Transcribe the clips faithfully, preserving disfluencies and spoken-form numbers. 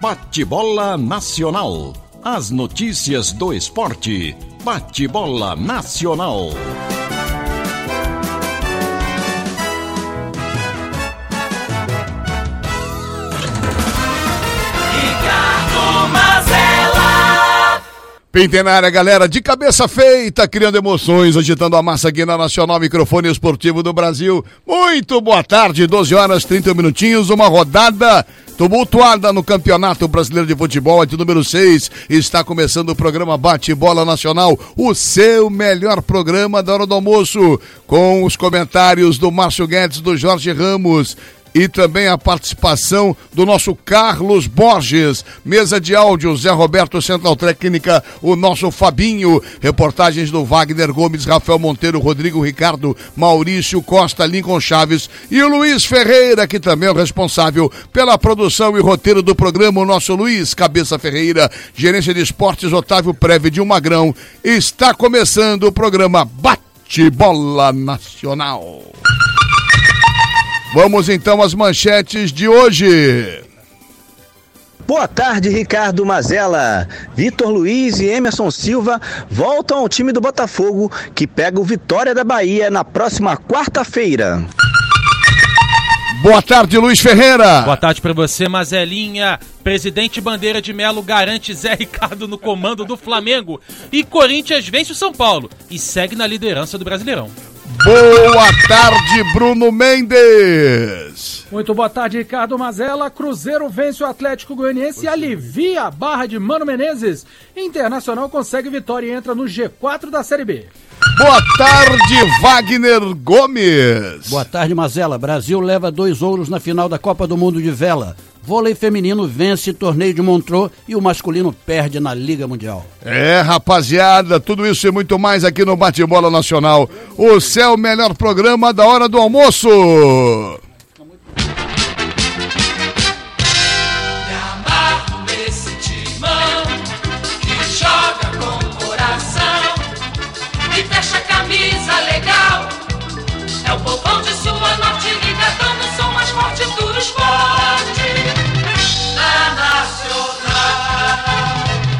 Bate-bola Nacional. As notícias do esporte. Bate-bola Nacional. Pinte na área, galera, de cabeça feita, criando emoções, agitando a massa aqui na Nacional Microfone Esportivo do Brasil. Muito boa tarde, doze horas, trinta minutinhos, uma rodada tumultuada no Campeonato Brasileiro de Futebol, de número seis. Está começando o programa Bate-Bola Nacional, o seu melhor programa da hora do almoço, com os comentários do Márcio Guedes, do Jorge Ramos, e também a participação do nosso Carlos Borges, mesa de áudio, Zé Roberto, Central Técnica, o nosso Fabinho, reportagens do Wagner Gomes, Rafael Monteiro, Rodrigo Ricardo, Maurício Costa, Lincoln Chaves e o Luiz Ferreira, que também é o responsável pela produção e roteiro do programa, o nosso Luiz Cabeça Ferreira, gerência de esportes, Otávio Preve de um Magrão. Está começando o programa Bate-Bola Nacional. Vamos então às manchetes de hoje. Boa tarde, Ricardo Mazella. Vitor Luiz e Emerson Silva voltam ao time do Botafogo, que pega o Vitória da Bahia na próxima quarta-feira. Boa tarde, Luiz Ferreira. Boa tarde para você, Mazelinha. Presidente Bandeira de Melo garante Zé Ricardo no comando do Flamengo. E Corinthians vence o São Paulo e segue na liderança do Brasileirão. Boa tarde, Bruno Mendes. Muito boa tarde, Ricardo Mazella. Cruzeiro vence o Atlético Goianiense e alivia a barra de Mano Menezes. Internacional consegue vitória e entra no G quatro da Série B. Boa tarde, Wagner Gomes. Boa tarde, Mazella. Brasil leva dois ouros na final da Copa do Mundo de Vela. Vôlei feminino vence torneio de Montreux e o masculino perde na Liga Mundial. É, rapaziada, tudo isso e muito mais aqui no Bate-Bola Nacional. O seu melhor programa da hora do almoço. Me amarro nesse timão que joga com coração e fecha a camisa legal. É o povão de sua norte ligadão no som mais forte do esporte. Na Nacional,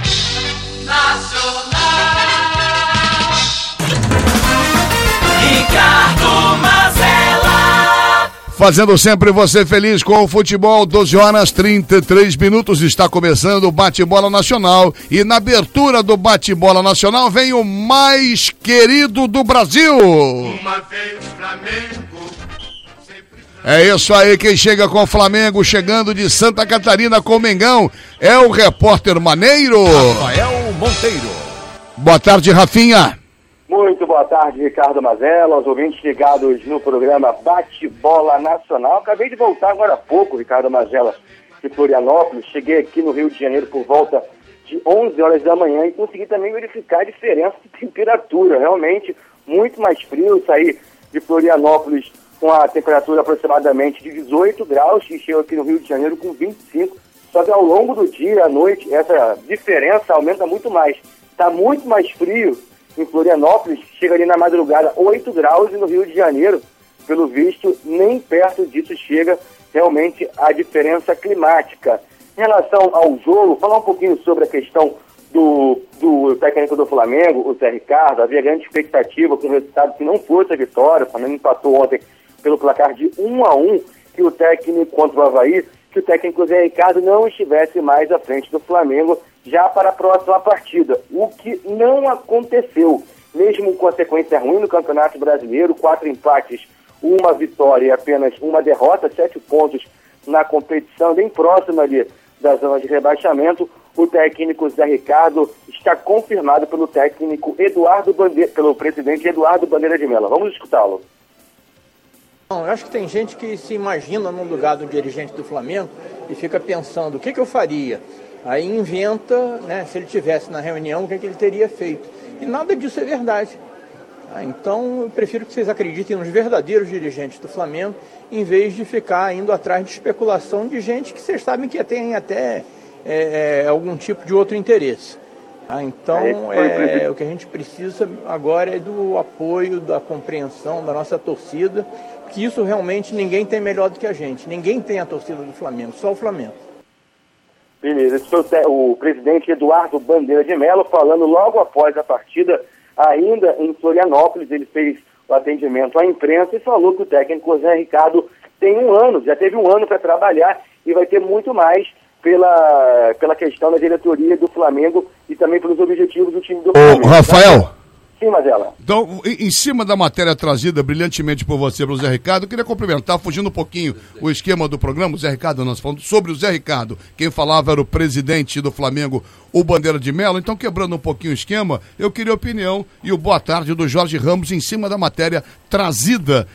Nacional. Ricardo Mazella. Fazendo sempre você feliz com o futebol, doze horas e trinta e três minutos, está começando o Bate-Bola Nacional e na abertura do Bate-Bola Nacional vem o mais querido do Brasil. Uma vez Flamengo. É isso aí, quem chega com o Flamengo, chegando de Santa Catarina com o Mengão, é o repórter Maneiro. Rafael Monteiro. Boa tarde, Rafinha. Muito boa tarde, Ricardo Mazella, aos ouvintes ligados no programa Bate-Bola Nacional. Acabei de voltar agora há pouco, Ricardo Mazella, de Florianópolis. Cheguei aqui no Rio de Janeiro por volta de onze horas da manhã e consegui também verificar a diferença de temperatura. Realmente muito mais frio. Saí de Florianópolis com a temperatura aproximadamente de dezoito graus e chego aqui no Rio de Janeiro com vinte e cinco. Só que ao longo do dia, à noite, essa diferença aumenta muito mais. Está muito mais frio em Florianópolis, chega ali na madrugada oito graus e no Rio de Janeiro, pelo visto, nem perto disso chega realmente a diferença climática. Em relação ao jogo, falar um pouquinho sobre a questão do, do técnico do Flamengo, o Zé Ricardo. Havia grande expectativa com o resultado que não fosse a vitória. O Flamengo empatou ontem pelo placar de um a um, que o técnico contra o Avaí, que o técnico Zé Ricardo não estivesse mais à frente do Flamengo já para a próxima partida, o que não aconteceu. Mesmo com a sequência ruim no Campeonato Brasileiro, quatro empates, uma vitória e apenas uma derrota, sete pontos na competição, bem próxima ali da zona de rebaixamento, o técnico Zé Ricardo está confirmado pelo técnico Eduardo Bandeira, pelo presidente Eduardo Bandeira de Melo. Vamos escutá-lo. Eu acho que tem gente que se imagina no lugar do dirigente do Flamengo e fica pensando, o que, que eu faria? Aí inventa, né, se ele tivesse na reunião, o que, que ele teria feito. E nada disso é verdade. Ah, então eu prefiro que vocês acreditem nos verdadeiros dirigentes do Flamengo, em vez de ficar indo atrás de especulação de gente que vocês sabem que tem até é, é, algum tipo de outro interesse. Ah, então é, o que a gente precisa agora é do apoio, da compreensão da nossa torcida, que isso realmente ninguém tem melhor do que a gente. Ninguém tem a torcida do Flamengo, só o Flamengo. Beleza, esse foi o, te- o presidente Eduardo Bandeira de Mello falando logo após a partida, ainda em Florianópolis. Ele fez o atendimento à imprensa e falou que o técnico Zé Ricardo tem um ano, já teve um ano para trabalhar e vai ter muito mais pela, pela questão da diretoria do Flamengo e também pelos objetivos do time do Flamengo. Ô, Rafael. Sim, Mazela. Então, em, em cima da matéria trazida brilhantemente por você, pelo Zé Ricardo, eu queria complementar, fugindo um pouquinho o esquema do programa, o Zé Ricardo, nós falamos sobre o Zé Ricardo. Quem falava era o presidente do Flamengo, o Bandeira de Mello. Então, quebrando um pouquinho o esquema, eu queria a opinião e o boa tarde do Jorge Ramos em cima da matéria trazida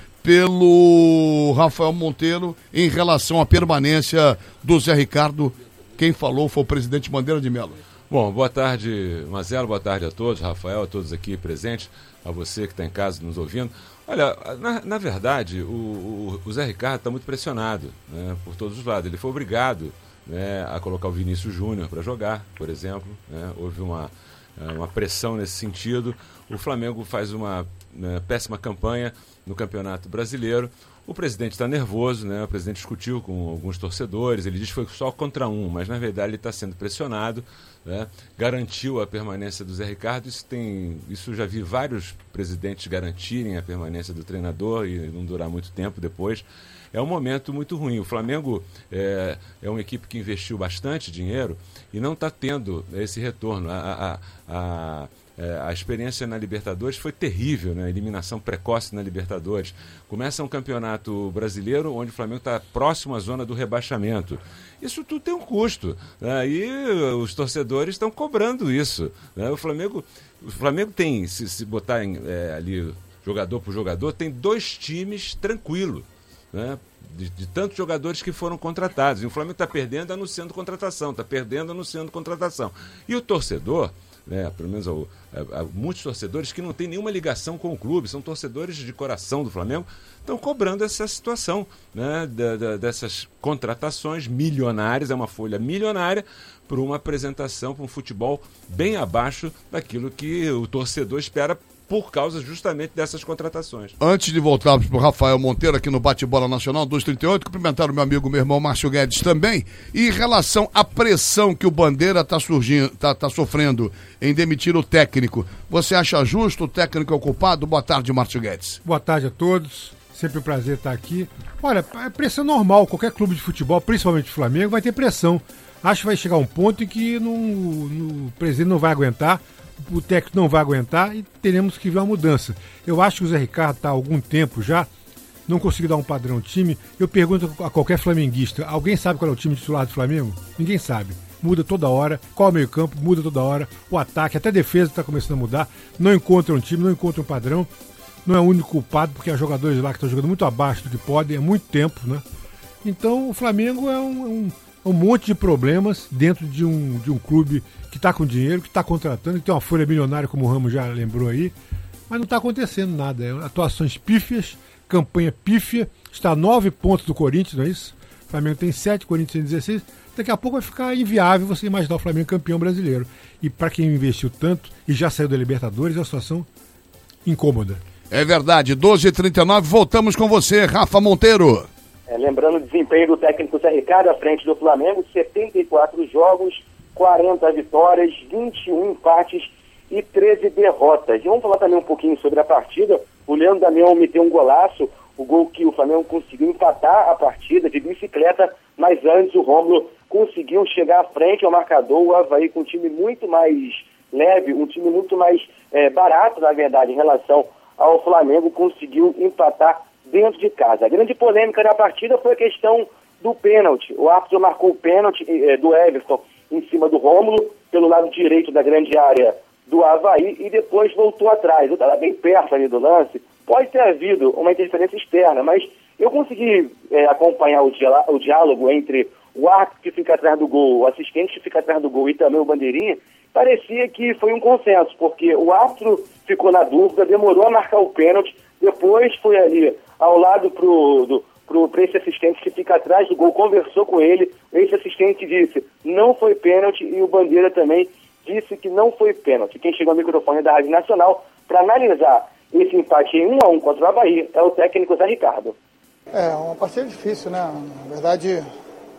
pelo Rafael Monteiro em relação à permanência do Zé Ricardo. Quem falou foi o presidente Bandeira de Mello. Bom, boa tarde, Marcelo, boa tarde a todos, Rafael, a todos aqui presentes, a você que está em casa nos ouvindo. Olha, na, na verdade, o, o, o Zé Ricardo está muito pressionado, né, por todos os lados. Ele foi obrigado, né, a colocar o Vinícius Júnior para jogar, por exemplo. Né, houve uma, uma pressão nesse sentido. O Flamengo faz uma, né, péssima campanha no Campeonato Brasileiro. O presidente está nervoso, né? O presidente discutiu com alguns torcedores, ele disse que foi só contra um, mas na verdade ele está sendo pressionado, né? Garantiu a permanência do Zé Ricardo. Isso tem, isso já vi vários presidentes garantirem a permanência do treinador e não durar muito tempo depois. É um momento muito ruim. O Flamengo é, é uma equipe que investiu bastante dinheiro e não está tendo esse retorno. A, a, a, a experiência na Libertadores foi terrível, né? A eliminação precoce na Libertadores. Começa um campeonato brasileiro onde o Flamengo está próximo à zona do rebaixamento. Isso tudo tem um custo, né? E os torcedores estão cobrando isso, né? O Flamengo, o Flamengo tem, se, se botar em, é, ali jogador por jogador, tem dois times tranquilos, né? De, de tantos jogadores que foram contratados. E o Flamengo está perdendo anunciando contratação, está perdendo anunciando contratação. E o torcedor, né, pelo menos há, há muitos torcedores que não têm nenhuma ligação com o clube, são torcedores de coração do Flamengo, estão cobrando essa situação, né, da, da, dessas contratações milionárias, é uma folha milionária, por uma apresentação, para um futebol bem abaixo daquilo que o torcedor espera por causa justamente dessas contratações. Antes de voltarmos para o Rafael Monteiro aqui no Bate-Bola Nacional duzentos e trinta e oito, cumprimentar o meu amigo, meu irmão Márcio Guedes também, e em relação à pressão que o Bandeira está surgindo, tá, tá sofrendo em demitir o técnico, você acha justo o técnico é o culpado? Boa tarde, Márcio Guedes. Boa tarde a todos, sempre um prazer estar aqui. Olha, é pressão normal, qualquer clube de futebol, principalmente o Flamengo, vai ter pressão. Acho que vai chegar um ponto em que não, no, o presidente não vai aguentar, o técnico não vai aguentar e teremos que ver uma mudança. Eu acho que o Zé Ricardo está há algum tempo já, não conseguiu dar um padrão time. Eu pergunto a qualquer flamenguista, alguém sabe qual é o time titular do Flamengo? Ninguém sabe. Muda toda hora, qual é o meio campo, muda toda hora, o ataque, até a defesa está começando a mudar, não encontra um time, não encontra um padrão, não é o único culpado, porque há jogadores lá que estão jogando muito abaixo do que podem, há muito tempo, né? Então o Flamengo é um, é um, é um monte de problemas dentro de um, de um clube que está com dinheiro, que está contratando, que tem uma folha milionária, como o Ramos já lembrou aí, mas não está acontecendo nada. É atuações pífias, campanha pífia, está a nove pontos do Corinthians, não é isso? O Flamengo tem sete, o Corinthians tem dezesseis. Daqui a pouco vai ficar inviável você imaginar o Flamengo campeão brasileiro. E para quem investiu tanto e já saiu da Libertadores, é uma situação incômoda. É verdade, doze e trinta e nove, voltamos com você, Rafa Monteiro. É, lembrando o desempenho do técnico Zé Ricardo à frente do Flamengo, setenta e quatro jogos, quarenta vitórias, vinte e um empates e treze derrotas. E vamos falar também um pouquinho sobre a partida. O Leandro Damião meteu um golaço, o gol que o Flamengo conseguiu empatar a partida de bicicleta, mas antes o Rômulo conseguiu chegar à frente ao marcador, o Avaí com um time muito mais leve, um time muito mais é, barato, na verdade, em relação ao Flamengo, conseguiu empatar dentro de casa. A grande polêmica da partida foi a questão do pênalti. O árbitro marcou o pênalti é, do Everton em cima do Rômulo, pelo lado direito da grande área do Avaí, e depois voltou atrás. Eu estava bem perto ali do lance. Pode ter havido uma interferência externa, mas eu consegui é, acompanhar o, dia, o diálogo entre o árbitro que fica atrás do gol, o assistente que fica atrás do gol e também o bandeirinha. Parecia que foi um consenso, porque o árbitro ficou na dúvida, demorou a marcar o pênalti, depois foi ali ao lado pro, do, pro, pro esse assistente que fica atrás do gol, conversou com ele, esse assistente disse não foi pênalti e o Bandeira também disse que não foi pênalti. Quem chegou ao microfone da Rádio Nacional para analisar esse empate em um a um contra o Avaí é o técnico Zé Ricardo. É uma partida difícil, né? Na verdade,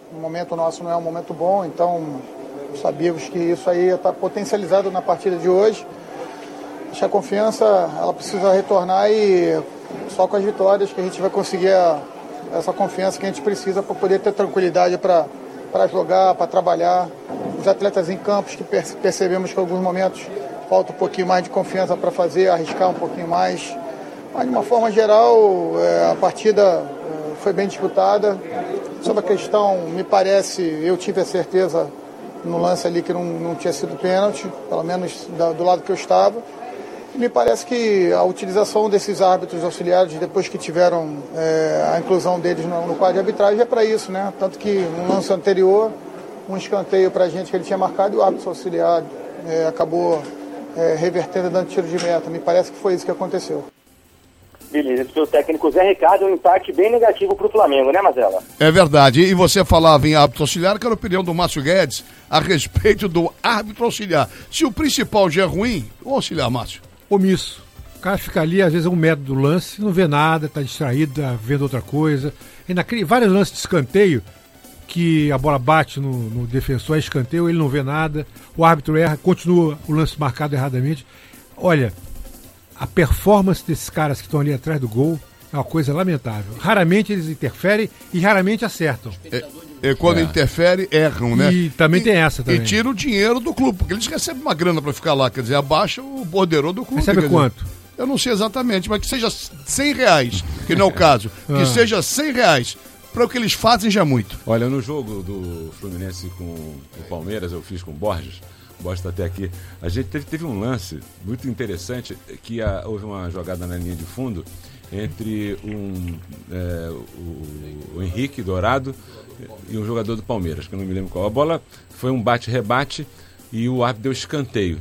o momento nosso não é um momento bom, então sabíamos que isso aí está potencializado na partida de hoje. Acho que a confiança ela precisa retornar e só com as vitórias que a gente vai conseguir a, essa confiança que a gente precisa para poder ter tranquilidade para para jogar, para trabalhar. Os atletas em campos que percebemos que em alguns momentos falta um pouquinho mais de confiança para fazer, arriscar um pouquinho mais. Mas de uma forma geral, é, a partida é, foi bem disputada. Sobre a questão, me parece, eu tive a certeza no lance ali que não, não tinha sido pênalti, pelo menos da, do lado que eu estava. Me parece que a utilização desses árbitros auxiliares, depois que tiveram é, a inclusão deles no, no quadro de arbitragem, é para isso, né? Tanto que no lance anterior, um escanteio para a gente que ele tinha marcado e o árbitro auxiliar é, acabou é, revertendo e dando tiro de meta. Me parece que foi isso que aconteceu. Beleza, esse seu técnico Zé Ricardo, um empate bem negativo para o Flamengo, né, Mazela? É verdade, e você falava em árbitro auxiliar, que era a opinião do Márcio Guedes a respeito do árbitro auxiliar. Se o principal já é ruim, o auxiliar, Márcio? Omisso. O cara fica ali, às vezes é um metro do lance, não vê nada, tá distraído, tá vendo outra coisa. E naquele, vários lances de escanteio, que a bola bate no, no defensor, é escanteio, ele não vê nada, o árbitro erra, continua o lance marcado erradamente. Olha, a performance desses caras que estão ali atrás do gol é uma coisa lamentável. Raramente eles interferem e raramente acertam. É, é quando é. interfere, erram, né? E também e, tem essa também. E tira o dinheiro do clube, porque eles recebem uma grana para ficar lá, quer dizer, abaixa o borderô do clube. Recebe quanto? Dizer, eu não sei exatamente, mas que seja cem reais, que não é o caso, que ah. seja cem reais. Para o que eles fazem já é muito. Olha, no jogo do Fluminense com o Palmeiras, eu fiz com o Borges, o Borges está até aqui, a gente teve, teve um lance muito interessante, que a, houve uma jogada na linha de fundo entre um, é, o, o Henrique Dourado e um jogador do Palmeiras, que eu não me lembro qual. A bola foi um bate-rebate e o árbitro deu escanteio.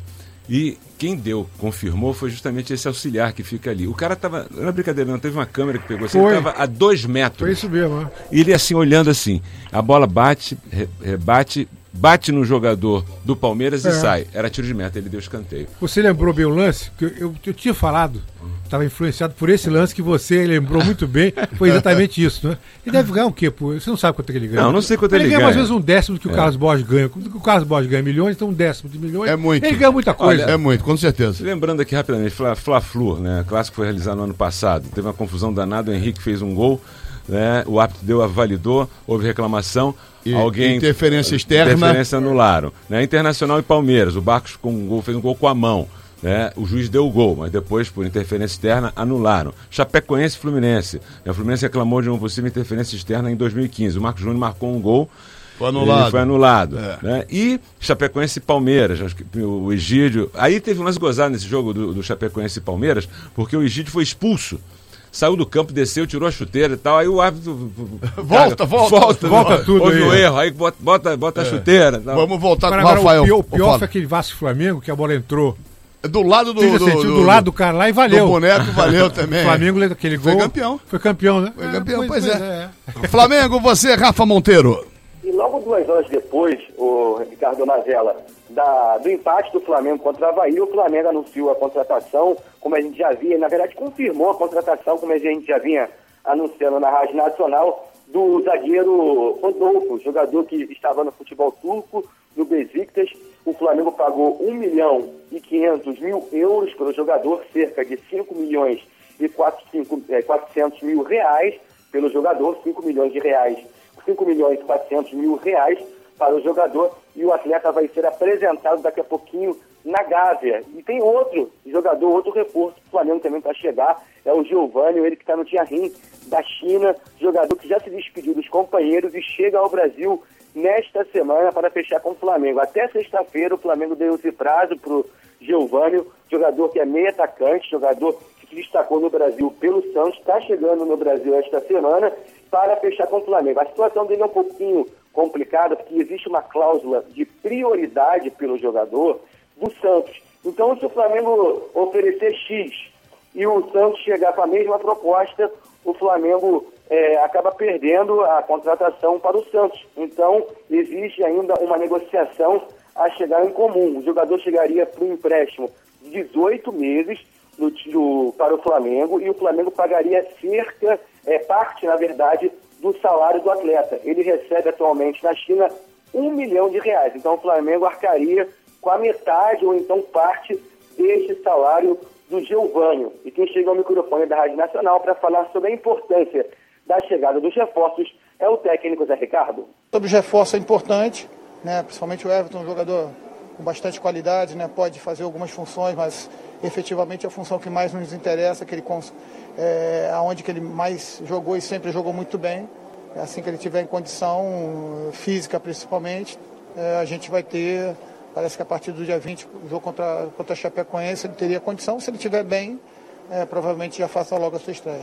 E quem deu, confirmou, foi justamente esse auxiliar que fica ali. O cara tava, não é brincadeira não, teve uma câmera que pegou assim, ele tava a dois metros. Foi isso mesmo, né? E ele assim, olhando assim, a bola bate, re, rebate, bate no jogador do Palmeiras é. e sai. Era tiro de meta, ele deu escanteio. Você lembrou bem o lance? Que eu, eu, eu tinha falado, estava influenciado por esse lance que você lembrou muito bem, foi exatamente isso, né? Ele deve ganhar o quê? Pô? Você não sabe quanto é que ele ganha. Não, não sei quanto ele, ele ganha. Ele ganha mais ou menos um décimo do que o é. Carlos Borges ganha. O Carlos Borges ganha milhões, então um décimo de milhões. É muito. Ele ganha muita coisa. Olha, é muito, com certeza. Lembrando aqui rapidamente, Fla-Flu, né? O clássico foi realizado no ano passado. Teve uma confusão danada, o Henrique fez um gol, né? O árbitro deu a validou, houve reclamação. E, alguém interferência externa. Interferência anularam. Né? Internacional e Palmeiras, o Barcos com um gol, fez um gol com a mão. Né? O juiz deu o gol, mas depois, por interferência externa, anularam. Chapecoense e Fluminense. A Fluminense reclamou de uma possível interferência externa em dois mil e quinze. O Marcos Júnior marcou um gol. Foi anulado. Ele foi anulado. É. Né? E Chapecoense e Palmeiras. Acho que o Egídio. Aí teve um lance gozado nesse jogo do, do Chapecoense e Palmeiras, porque o Egídio foi expulso. Saiu do campo, desceu, tirou a chuteira e tal. Aí o árbitro. Volta, cara, volta. Volta, volta tudo. Houve aí. um erro. Aí bota, bota, bota é. a chuteira. Tal. Vamos voltar agora, com o Rafael. O pior, o pior foi aquele Vasco Flamengo, que a bola entrou. Do lado do, do, do, do, do, do lado do cara lá e valeu. Do boneco valeu também. O Flamengo levou aquele gol. Foi campeão. Foi campeão, né? Foi campeão, é, pois, pois é. é. Flamengo, você, Rafa Monteiro. E logo duas horas depois, o Ricardo Mazella, da, do empate do Flamengo contra o Avaí, o Flamengo anunciou a contratação, como a gente já via, na verdade confirmou a contratação, como a gente já vinha anunciando na Rádio Nacional, do zagueiro Rodolfo, jogador que estava no futebol turco, no Besiktas. O Flamengo pagou um milhão e quinhentos mil euros pelo jogador, cerca de cinco milhões e quatrocentos mil reais pelo jogador, cinco milhões de reais, cinco milhões e quatrocentos mil reais para o jogador, e o atleta vai ser apresentado daqui a pouquinho na Gávea. E tem outro jogador, outro reforço que o Flamengo também para chegar, é o Giovânio, ele que está no Tianjin da China, jogador que já se despediu dos companheiros e chega ao Brasil nesta semana para fechar com o Flamengo. Até sexta-feira o Flamengo deu esse prazo para o Giovânio, jogador que é meio atacante, jogador que se destacou no Brasil pelo Santos, está chegando no Brasil esta semana para fechar com o Flamengo. A situação dele é um pouquinho complicada, porque existe uma cláusula de prioridade pelo jogador do Santos. Então, se o Flamengo oferecer X e o Santos chegar com a mesma proposta, o Flamengo é, acaba perdendo a contratação para o Santos. Então, existe ainda uma negociação a chegar em comum. O jogador chegaria para um empréstimo de dezoito meses no, no, para o Flamengo, e o Flamengo pagaria cerca, é, parte, na verdade, do salário do atleta. Ele recebe atualmente na China um milhão de reais. Então o Flamengo arcaria com a metade ou então parte deste salário do Geovânio. E quem chega ao microfone da Rádio Nacional para falar sobre a importância da chegada dos reforços é o técnico Zé Ricardo. Sobre os reforços é importante, né? Principalmente o Everton, um jogador com bastante qualidade, né? Pode fazer algumas funções, mas efetivamente a função que mais nos interessa, que ele é, aonde que ele mais jogou e sempre jogou muito bem. Assim que ele tiver em condição física principalmente, é, a gente vai ter, parece que a partir do dia vinte, o jogo contra, contra a Chapecoense, ele teria condição. Se ele estiver bem, é, provavelmente já faça logo a sua estreia.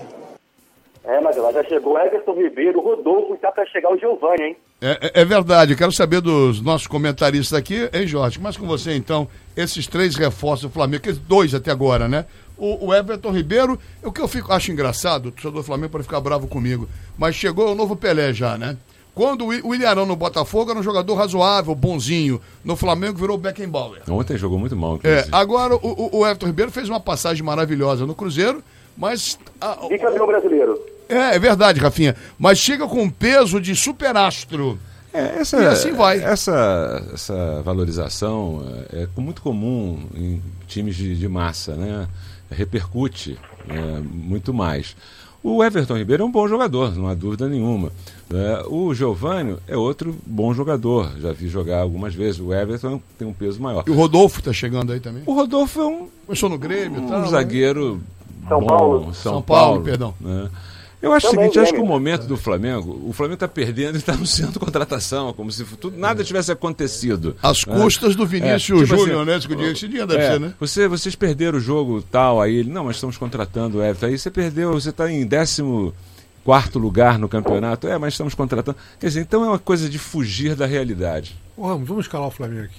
É, mas ela já chegou Everton Ribeiro, Rodolfo, e está para chegar o Geovânio, hein? É, é, é verdade, eu quero saber dos nossos comentaristas aqui, hein, Jorge? Mas com você, então, esses três reforços do Flamengo, aqueles dois até agora, né? O, o Everton Ribeiro, o que eu fico, acho engraçado, o torcedor do Flamengo pode ficar bravo comigo, mas chegou o novo Pelé já, né? Quando o Willian Arão no Botafogo era um jogador razoável, bonzinho, no Flamengo virou Beckenbauer. Ontem jogou muito mal, inclusive. É, agora o, o Everton Ribeiro fez uma passagem maravilhosa no Cruzeiro, mas... A, e campeão brasileiro. É, é verdade, Rafinha, mas chega com peso de superastro. É, essa, e assim vai. Essa, essa valorização é muito comum em times de, de massa, né? Repercute é, muito mais. O Everton Ribeiro é um bom jogador, não há dúvida nenhuma. É, o Geovânio é outro bom jogador, já vi jogar algumas vezes. O Everton tem um peso maior. E o Rodolfo está chegando aí também? O Rodolfo é um... Começou no Grêmio um e tal. zagueiro São bom. Paulo. São, São Paulo, Paulo, perdão. Né? Eu acho Também, o seguinte, acho que Grêmio. o momento do Flamengo, o Flamengo está perdendo e está no centro de contratação, como se tudo, nada tivesse acontecido. As né? custas do Vinícius é, tipo Júnior, assim, né? Esse, dia, esse dia deve é, ser, né? Você, vocês perderam o jogo tal, aí ele, não, mas estamos contratando o Everton. Aí você perdeu, você está em décimo quarto lugar no campeonato, é, mas estamos contratando. Quer dizer, então é uma coisa de fugir da realidade. Ô, Ramos, vamos escalar o Flamengo aqui.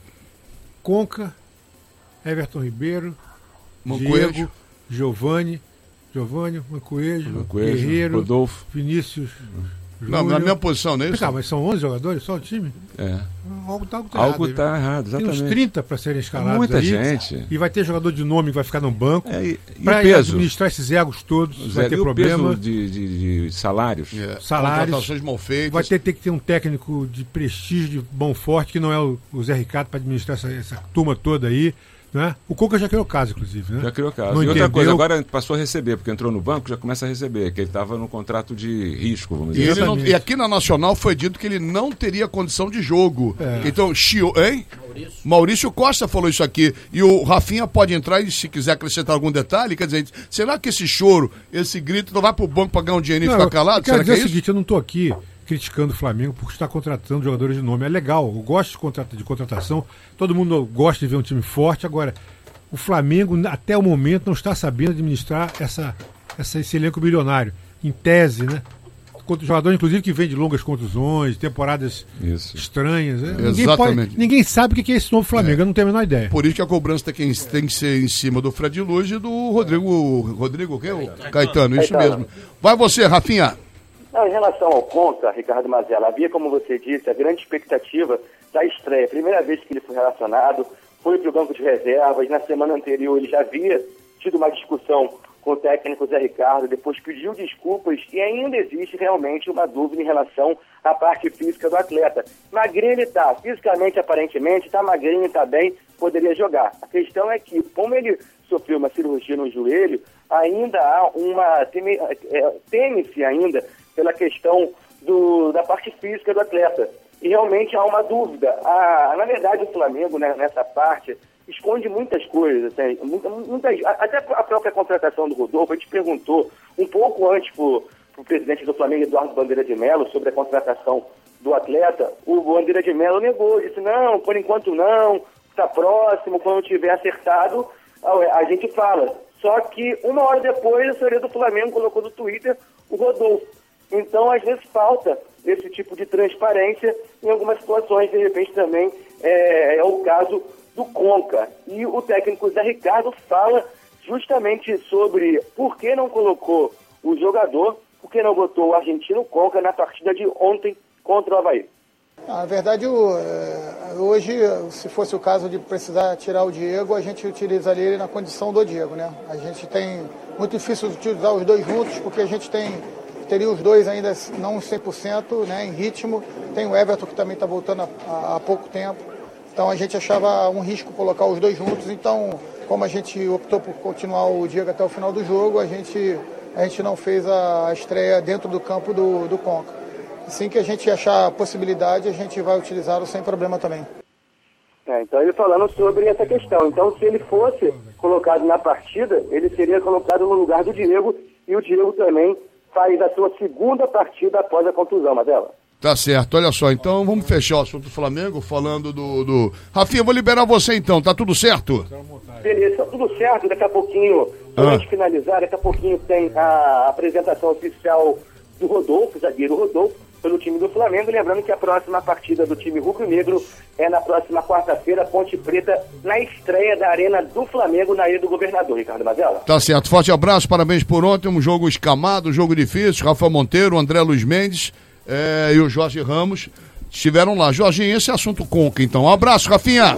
Conca, Everton Ribeiro, Mancoejo. Diego, Giovani, Giovani, Mancoejo, Mancoejo, Guerreiro, Rodolfo, Vinícius. Não, na minha posição, não é isso? Tá, mas são onze jogadores só o time? É. Algo está Algo errado. tá errado, exatamente. Tem uns trinta para serem escalados. Muita ali, gente. E vai ter jogador de nome que vai ficar no banco. É, e e para o peso? administrar esses egos todos, Zé, vai ter e o problema. peso de, de, de salários? É. Salários. Contratações mal feitas. Vai ter, ter que ter um técnico de prestígio, de bom forte, que não é o, o Zé Ricardo para administrar essa, essa turma toda aí. Né? O Cuca já criou caso, inclusive. Né? Já criou caso. Não e outra entendeu. coisa, agora passou a receber, porque entrou no banco, já começa a receber, que ele estava no contrato de risco, vamos E, dizer ele assim. não- e aqui na Nacional foi dito que ele não teria condição de jogo. É. Então, Chio, hein? Maurício. Maurício Costa falou isso aqui. E o Rafinha pode entrar e, se quiser acrescentar algum detalhe, quer dizer, será que esse choro, esse grito, não vai pro banco pagar um dinheirinho e Não, ficar calado? eu quero Será que dizer é o isso? seguinte, eu não estou aqui criticando o Flamengo por estar contratando jogadores de nome. É legal, eu gosto de, contrata, de contratação, todo mundo gosta de ver um time forte. Agora, o Flamengo, até o momento, não está sabendo administrar essa, essa, esse elenco milionário. Em tese, né? Contra jogador, inclusive, que vem de longas contusões, temporadas Isso. estranhas. Né? É, Ninguém, exatamente. pode, ninguém sabe o que é esse novo Flamengo, eu não tenho a menor ideia. Por isso que a cobrança tem que, tem que ser em cima do Fred Luz e do Rodrigo. Rodrigo, o quê? O Caetano, isso Caetano. mesmo. Vai você, Rafinha. Não, em relação ao Conca, Ricardo Mazella, havia, como você disse, a grande expectativa da estreia. Primeira vez que ele foi relacionado, foi para o banco de reservas. Na semana anterior ele já havia tido uma discussão com o técnico Zé Ricardo, depois pediu desculpas e ainda existe realmente uma dúvida em relação à parte física do atleta. Magrinho ele está, fisicamente aparentemente, está magrinho, está bem, poderia jogar. A questão é que, como ele sofreu uma cirurgia no joelho, ainda há uma... teme- é, teme-se ainda pela questão do, da parte física do atleta. E realmente há uma dúvida. Ah, na verdade, o Flamengo, né, nessa parte, esconde muitas coisas. Assim, muita, muitas, até a própria contratação do Rodolfo, a gente perguntou um pouco antes para o presidente do Flamengo, Eduardo Bandeira de Mello, sobre a contratação do atleta. O Bandeira de Mello negou, disse, não, por enquanto não, está próximo, quando tiver acertado, a, a gente fala. Só que uma hora depois, a senhoria do Flamengo colocou no Twitter o Rodolfo. Então, às vezes, falta esse tipo de transparência em algumas situações. De repente, também é, é o caso do Conca. E o técnico Zé Ricardo fala justamente sobre por que não colocou o jogador, por que não botou o argentino Conca na partida de ontem contra o Avaí. Na verdade, o, é, hoje, se fosse o caso de precisar tirar o Diego, a gente utilizaria ele na condição do Diego, né? A gente tem muito difícil utilizar os dois juntos, porque a gente tem teria os dois ainda não cem por cento, né, em ritmo. Tem o Everton que também está voltando há, há pouco tempo. Então a gente achava um risco colocar os dois juntos. Então, como a gente optou por continuar o Diego até o final do jogo, a gente, a gente não fez a, a estreia dentro do campo do, do Conca. Assim que a gente achar a possibilidade, a gente vai utilizá-lo sem problema também. É, então ele falando sobre essa questão. Então, se ele fosse colocado na partida, ele seria colocado no lugar do Diego, e o Diego também faz a sua segunda partida após a contusão, Mazela. Tá certo, olha só, então vamos fechar o assunto do Flamengo falando do... do... Rafinha, vou liberar você então, tá tudo certo? Beleza, tá tudo certo, daqui a pouquinho, Ah. antes de finalizar, daqui a pouquinho tem a apresentação oficial do Rodolfo, zagueiro Rodolfo, pelo time do Flamengo, lembrando que a próxima partida do time rubro-negro é na próxima quarta-feira, Ponte Preta, na estreia da Arena do Flamengo, na Ilha do Governador, Ricardo Mazela. Tá certo, forte abraço, parabéns por ontem, um jogo escamado, um jogo difícil, Rafael Monteiro, André Luiz Mendes é, e o Jorge Ramos estiveram lá. Jorginho, esse é assunto Conca, então. Um abraço, Rafinha.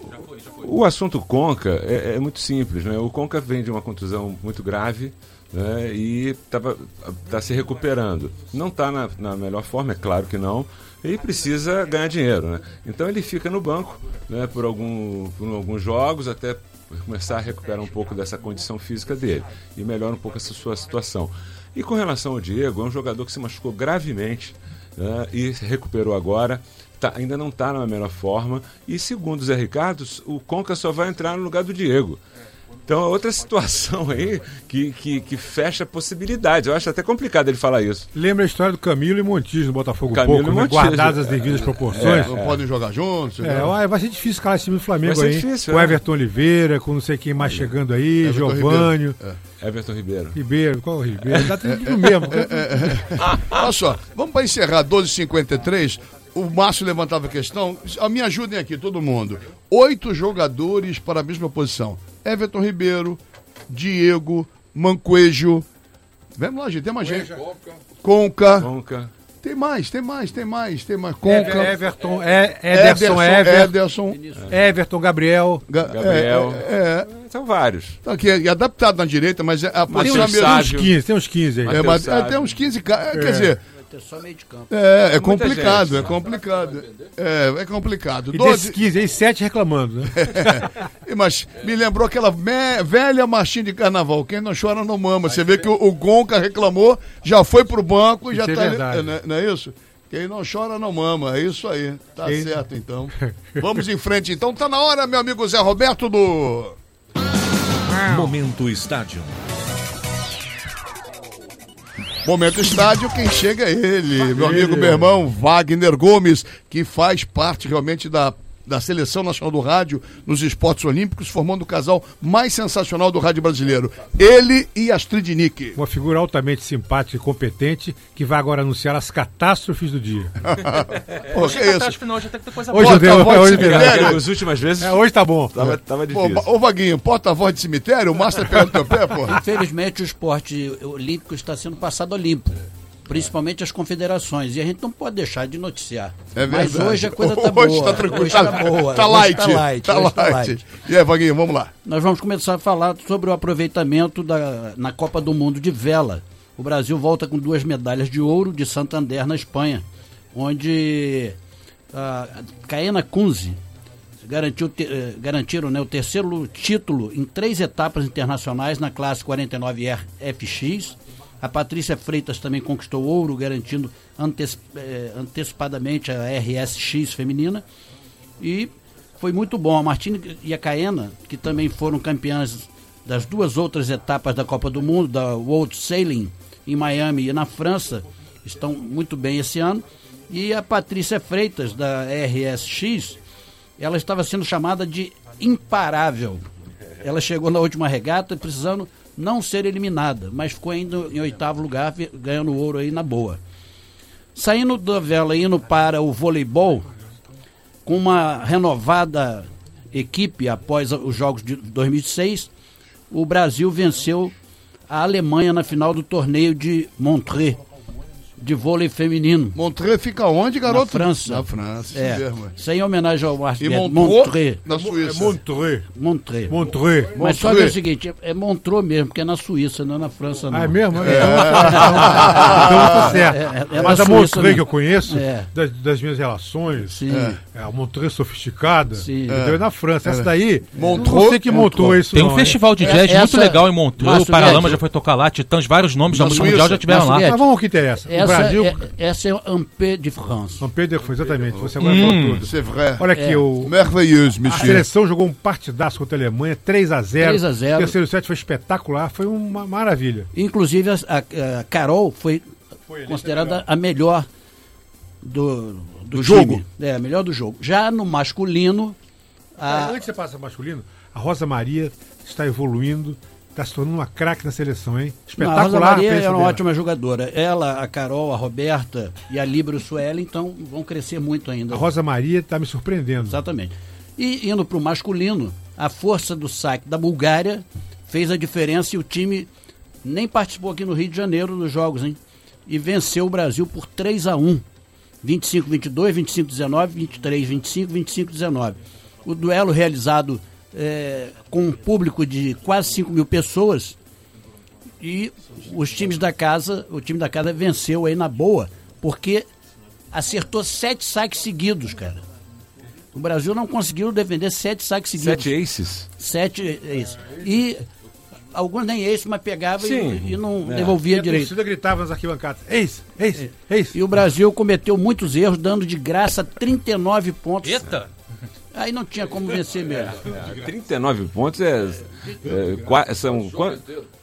O assunto Conca é, é muito simples, né? O Conca vem de uma contusão muito grave, né? E estava tá se recuperando. Não está na, na melhor forma, é claro que não, e precisa ganhar dinheiro, né? Então ele fica no banco, né, por, algum, por alguns jogos, até começar a recuperar um pouco dessa condição física dele e melhora um pouco essa sua situação. E com relação ao Diego, é um jogador que se machucou gravemente, né, e se recuperou agora. Tá, ainda não está na melhor forma, e segundo o Zé Ricardo, o Conca só vai entrar no lugar do Diego. Então é outra situação aí que, que, que fecha possibilidades. Eu acho até complicado ele falar isso. Lembra a história do Camilo e Montijo no Botafogo Camilo pouco, e né? Montijo. Guardadas as devidas proporções. É, não podem jogar juntos. É, né? uai, vai ser difícil calar esse time do Flamengo Vai ser aí. difícil, com é. Everton Oliveira, com não sei quem mais chegando aí, Everton Giovânio. Ribeiro. Everton Ribeiro. Ribeiro, qual o Ribeiro? Dá tudo no mesmo. Olha só, vamos para encerrar, doze e cinquenta e três. O Márcio levantava a questão. Me ajudem aqui, todo mundo. Oito jogadores para a mesma posição: Everton Ribeiro, Diego, Manquejo. Vamos lá, gente, tem mais gente. Conca. Conca. Tem mais, tem mais, tem mais, tem mais. Conca. Everton, é, Ederson, Everton, Ederson, Everton, Gabriel. Ga- Gabriel. É, é, São vários. tá aqui, é adaptado na direita, mas é a Tem posição uns, mesmo. tem uns quinze, tem uns quinze aí. É, mas, é, Sávio. tem uns quinze caras. Quer dizer, Vai ter só meio de campo. é, é Muita complicado, gente. é complicado. É, é complicado. E doze desses quinze aí, sete reclamando, né? É, mas me lembrou aquela me- velha marchinha de carnaval. Quem não chora não mama. Você vê que o, o Gonca reclamou, já foi pro banco e já Isso é tá ali. verdade. É, não é- não é isso? Quem não chora não mama. É isso aí. Tá Quem- certo, então. Vamos em frente, então. Tá na hora, meu amigo Zé Roberto do. Momento Estádio. Momento Estádio, quem chega é ele, meu amigo, meu irmão, Wagner Gomes, que faz parte realmente da, da Seleção Nacional do Rádio nos esportes olímpicos, formando o casal mais sensacional do rádio brasileiro. Ele e Astrid Nick. Uma figura altamente simpática e competente que vai agora anunciar as catástrofes do dia. Pô, que é isso? Final já tem que ter coisa Hoje boa. eu dei, Porta-voz hoje de eu dei. cemitério. As últimas vezes É, hoje tá bom. tava, tava Pô, difícil. ô Vaguinho, porta-voz de cemitério, o Márcio tá pegando teu pé, pô. Infelizmente, o esporte olímpico está sendo passado a limpo. Principalmente as confederações. E a gente não pode deixar de noticiar. É Mas verdade. hoje a coisa tá Hoje boa. tá tranquilo, Hoje tá- tá boa. tá Hoje light, Tá light. tá hoje tá light. light. E aí, Vaguinho, vamos lá. Nós vamos começar a falar sobre o aproveitamento da, na Copa do Mundo de vela. O Brasil volta com duas medalhas de ouro de Santander, na Espanha, onde a Caena Kunze garantiu, te- eh, garantiram, né, o terceiro título em três etapas internacionais na classe quarenta e nove R F X. A Patrícia Freitas também conquistou ouro, garantindo antes- eh, antecipadamente a R S X feminina. E foi muito bom. A Martine e a Caena, que também foram campeãs das duas outras etapas da Copa do Mundo, da World Sailing em Miami e na França, estão muito bem esse ano. E a Patrícia Freitas, da R S X, ela estava sendo chamada de imparável. Ela chegou na última regata precisando não ser eliminada, mas ficou ainda em oitavo lugar, vi- ganhando ouro aí na boa. Saindo da vela e indo para o voleibol, com uma renovada equipe após os Jogos de dois mil e seis, o Brasil venceu a Alemanha na final do torneio de Montreux. de vôlei feminino. Montreux fica onde, garoto? Na França. Na França, é. mesmo. Sem homenagem ao Marcos E Montreux, Montreux, na Suíça. É Montreux. Montreux. Montreux. Mas só que é o seguinte, é Montreux mesmo, porque é na Suíça, não é na França, não. Ah, é mesmo? É. É. Então tá certo. É, é, é Mas a Suíça, Montreux né? que eu conheço, É. das, das minhas relações, Sim. é a Montreux sofisticada, Sim. entendeu? É na França. Essa É. daí, Montreux, não sei que montou Montreux. isso Tem um não, festival de É, jazz muito essa- legal em Montreux, Márcio o Paralama Guedes. já foi tocar lá, Titãs, vários nomes da Na música Suíça. mundial já tiveram Márcio lá. Guedes. Mas vamos ao que interessa. O Essa, Brasil... é, essa é um P de France. São Pedro foi exatamente, você agora Hum. falou tudo. C'est vrai. Olha aqui, É. o... Merveilleuse, A monsieur. seleção jogou um partidaço contra a Alemanha, três a zero. três a zero. O terceiro set foi espetacular, foi uma maravilha. Inclusive, a, a- a Carol foi, considerada a melhor do, do, Do time. jogo. É, a melhor do jogo. Já no masculino, Ah, a, antes de você passar masculino, a Rosa Maria está evoluindo, está se tornando uma craque na seleção, hein? não, a Espetacular. Rosa Maria a peça é uma dela. ótima jogadora. Ela, a Carol, a Roberta e a Libra Sueli, então vão crescer muito ainda. A Rosa Maria está me surpreendendo. Exatamente. E indo para o masculino, a força do saque da Bulgária fez a diferença e o time nem participou aqui no Rio de Janeiro dos jogos, hein? E venceu o Brasil por três a um. vinte e cinco a vinte e dois, vinte e cinco a dezenove, vinte e três a vinte e cinco, vinte e cinco a dezenove. O duelo realizado é, com um público de quase cinco mil pessoas e os times da casa, o time da casa venceu aí na boa, porque acertou sete saques seguidos, cara. O Brasil não conseguiu defender sete saques seguidos. Sete aces? Sete aces. E alguns nem ace, mas pegava Sim. e, e não É. devolvia E a direito. torcida gritava nas arquibancadas: eis, eis, eis. E o Brasil cometeu muitos erros, dando de graça trinta e nove pontos. Eita! Aí não tinha como vencer mesmo. É, trinta e nove pontos é, é, qua- são qua-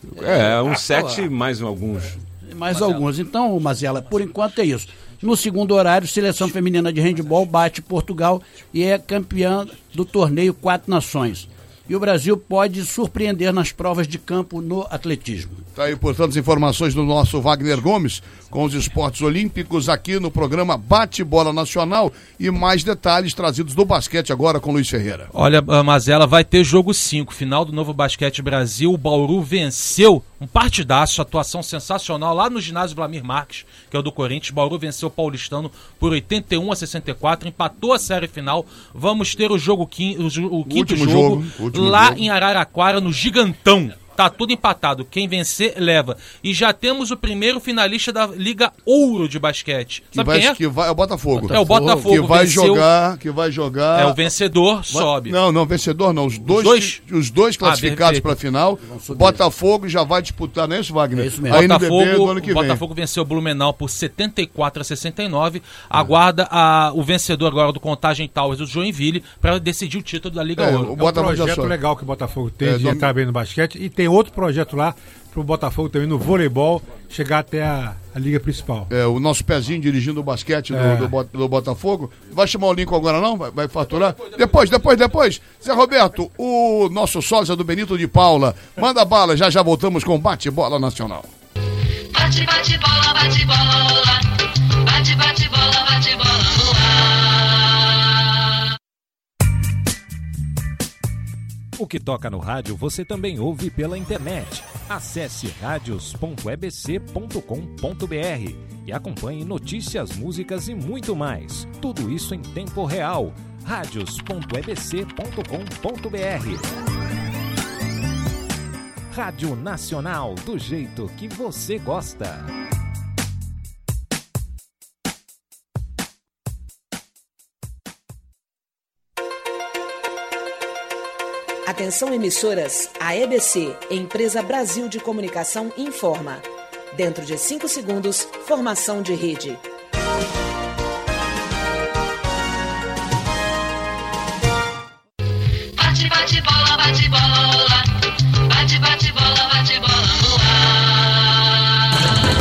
é um sete mais alguns. Mais alguns. Então, Mazela, por enquanto é isso. No segundo horário, seleção feminina de handebol bate Portugal e é campeã do torneio Quatro Nações. E o Brasil pode surpreender nas provas de campo no atletismo. Tá aí, portanto, as informações do nosso Wagner Gomes com os esportes olímpicos aqui no programa Bate-Bola Nacional e mais detalhes trazidos do basquete agora com Luiz Ferreira. Olha, Mazela, vai ter jogo cinco, final do Novo Basquete Brasil. O Bauru venceu um partidaço, atuação sensacional lá no ginásio Vlamir Marques, que é o do Corinthians. Bauru venceu o Paulistano por oitenta e um a sessenta e quatro, empatou a série final. Vamos ter o jogo quin- o, ju- o quinto último jogo, jogo, último lá jogo. em Araraquara, no Gigantão. Tá tudo empatado. Quem vencer, leva. E já temos o primeiro finalista da Liga Ouro de Basquete. Que Sabe vai, quem é? que vai, é o Botafogo. É o Botafogo. Que vai venceu- jogar, que vai jogar. É o vencedor, Vai- sobe. Não, não, vencedor não. Os dois, dois? que- os dois Ah, classificados perfeito. para a final. O Botafogo já vai disputar, não é isso, Wagner? É isso mesmo. Aí no Botafogo, D B do ano que o vem. Botafogo venceu o Blumenau por setenta e quatro a sessenta e nove. Aguarda a, o vencedor agora do Contagem Towers, o Joinville, para decidir o título da Liga É, Ouro. o É um Botafogo já projeto soube. legal que o Botafogo tem É, de dom- entrar bem no basquete. E tem outro projeto lá pro Botafogo também no voleibol chegar até a, a liga principal. É, o nosso pezinho dirigindo o basquete do, É. do, Bot- do Botafogo. Vai chamar o Lincoln agora não? Vai, vai faturar? Depois, depois, depois. Zé Roberto, o nosso sósia do Benito de Paula. Manda bala, já já voltamos com Bate-Bola Nacional. Bate, bate, bola, bate, bola. Bate, bate, bola, bate, bola no ar. O que toca no rádio você também ouve pela internet. Acesse radios ponto e b c ponto com ponto b r e acompanhe notícias, músicas e muito mais. Tudo isso em tempo real. radios ponto e b c ponto com ponto b r. Rádio Nacional, do jeito que você gosta. Atenção emissoras, a E B C, Empresa Brasil de Comunicação, informa. Dentro de cinco segundos, formação de rede. Bate, bate, bola, bate, bola. Bate, bate, bola, bate, bola no ar.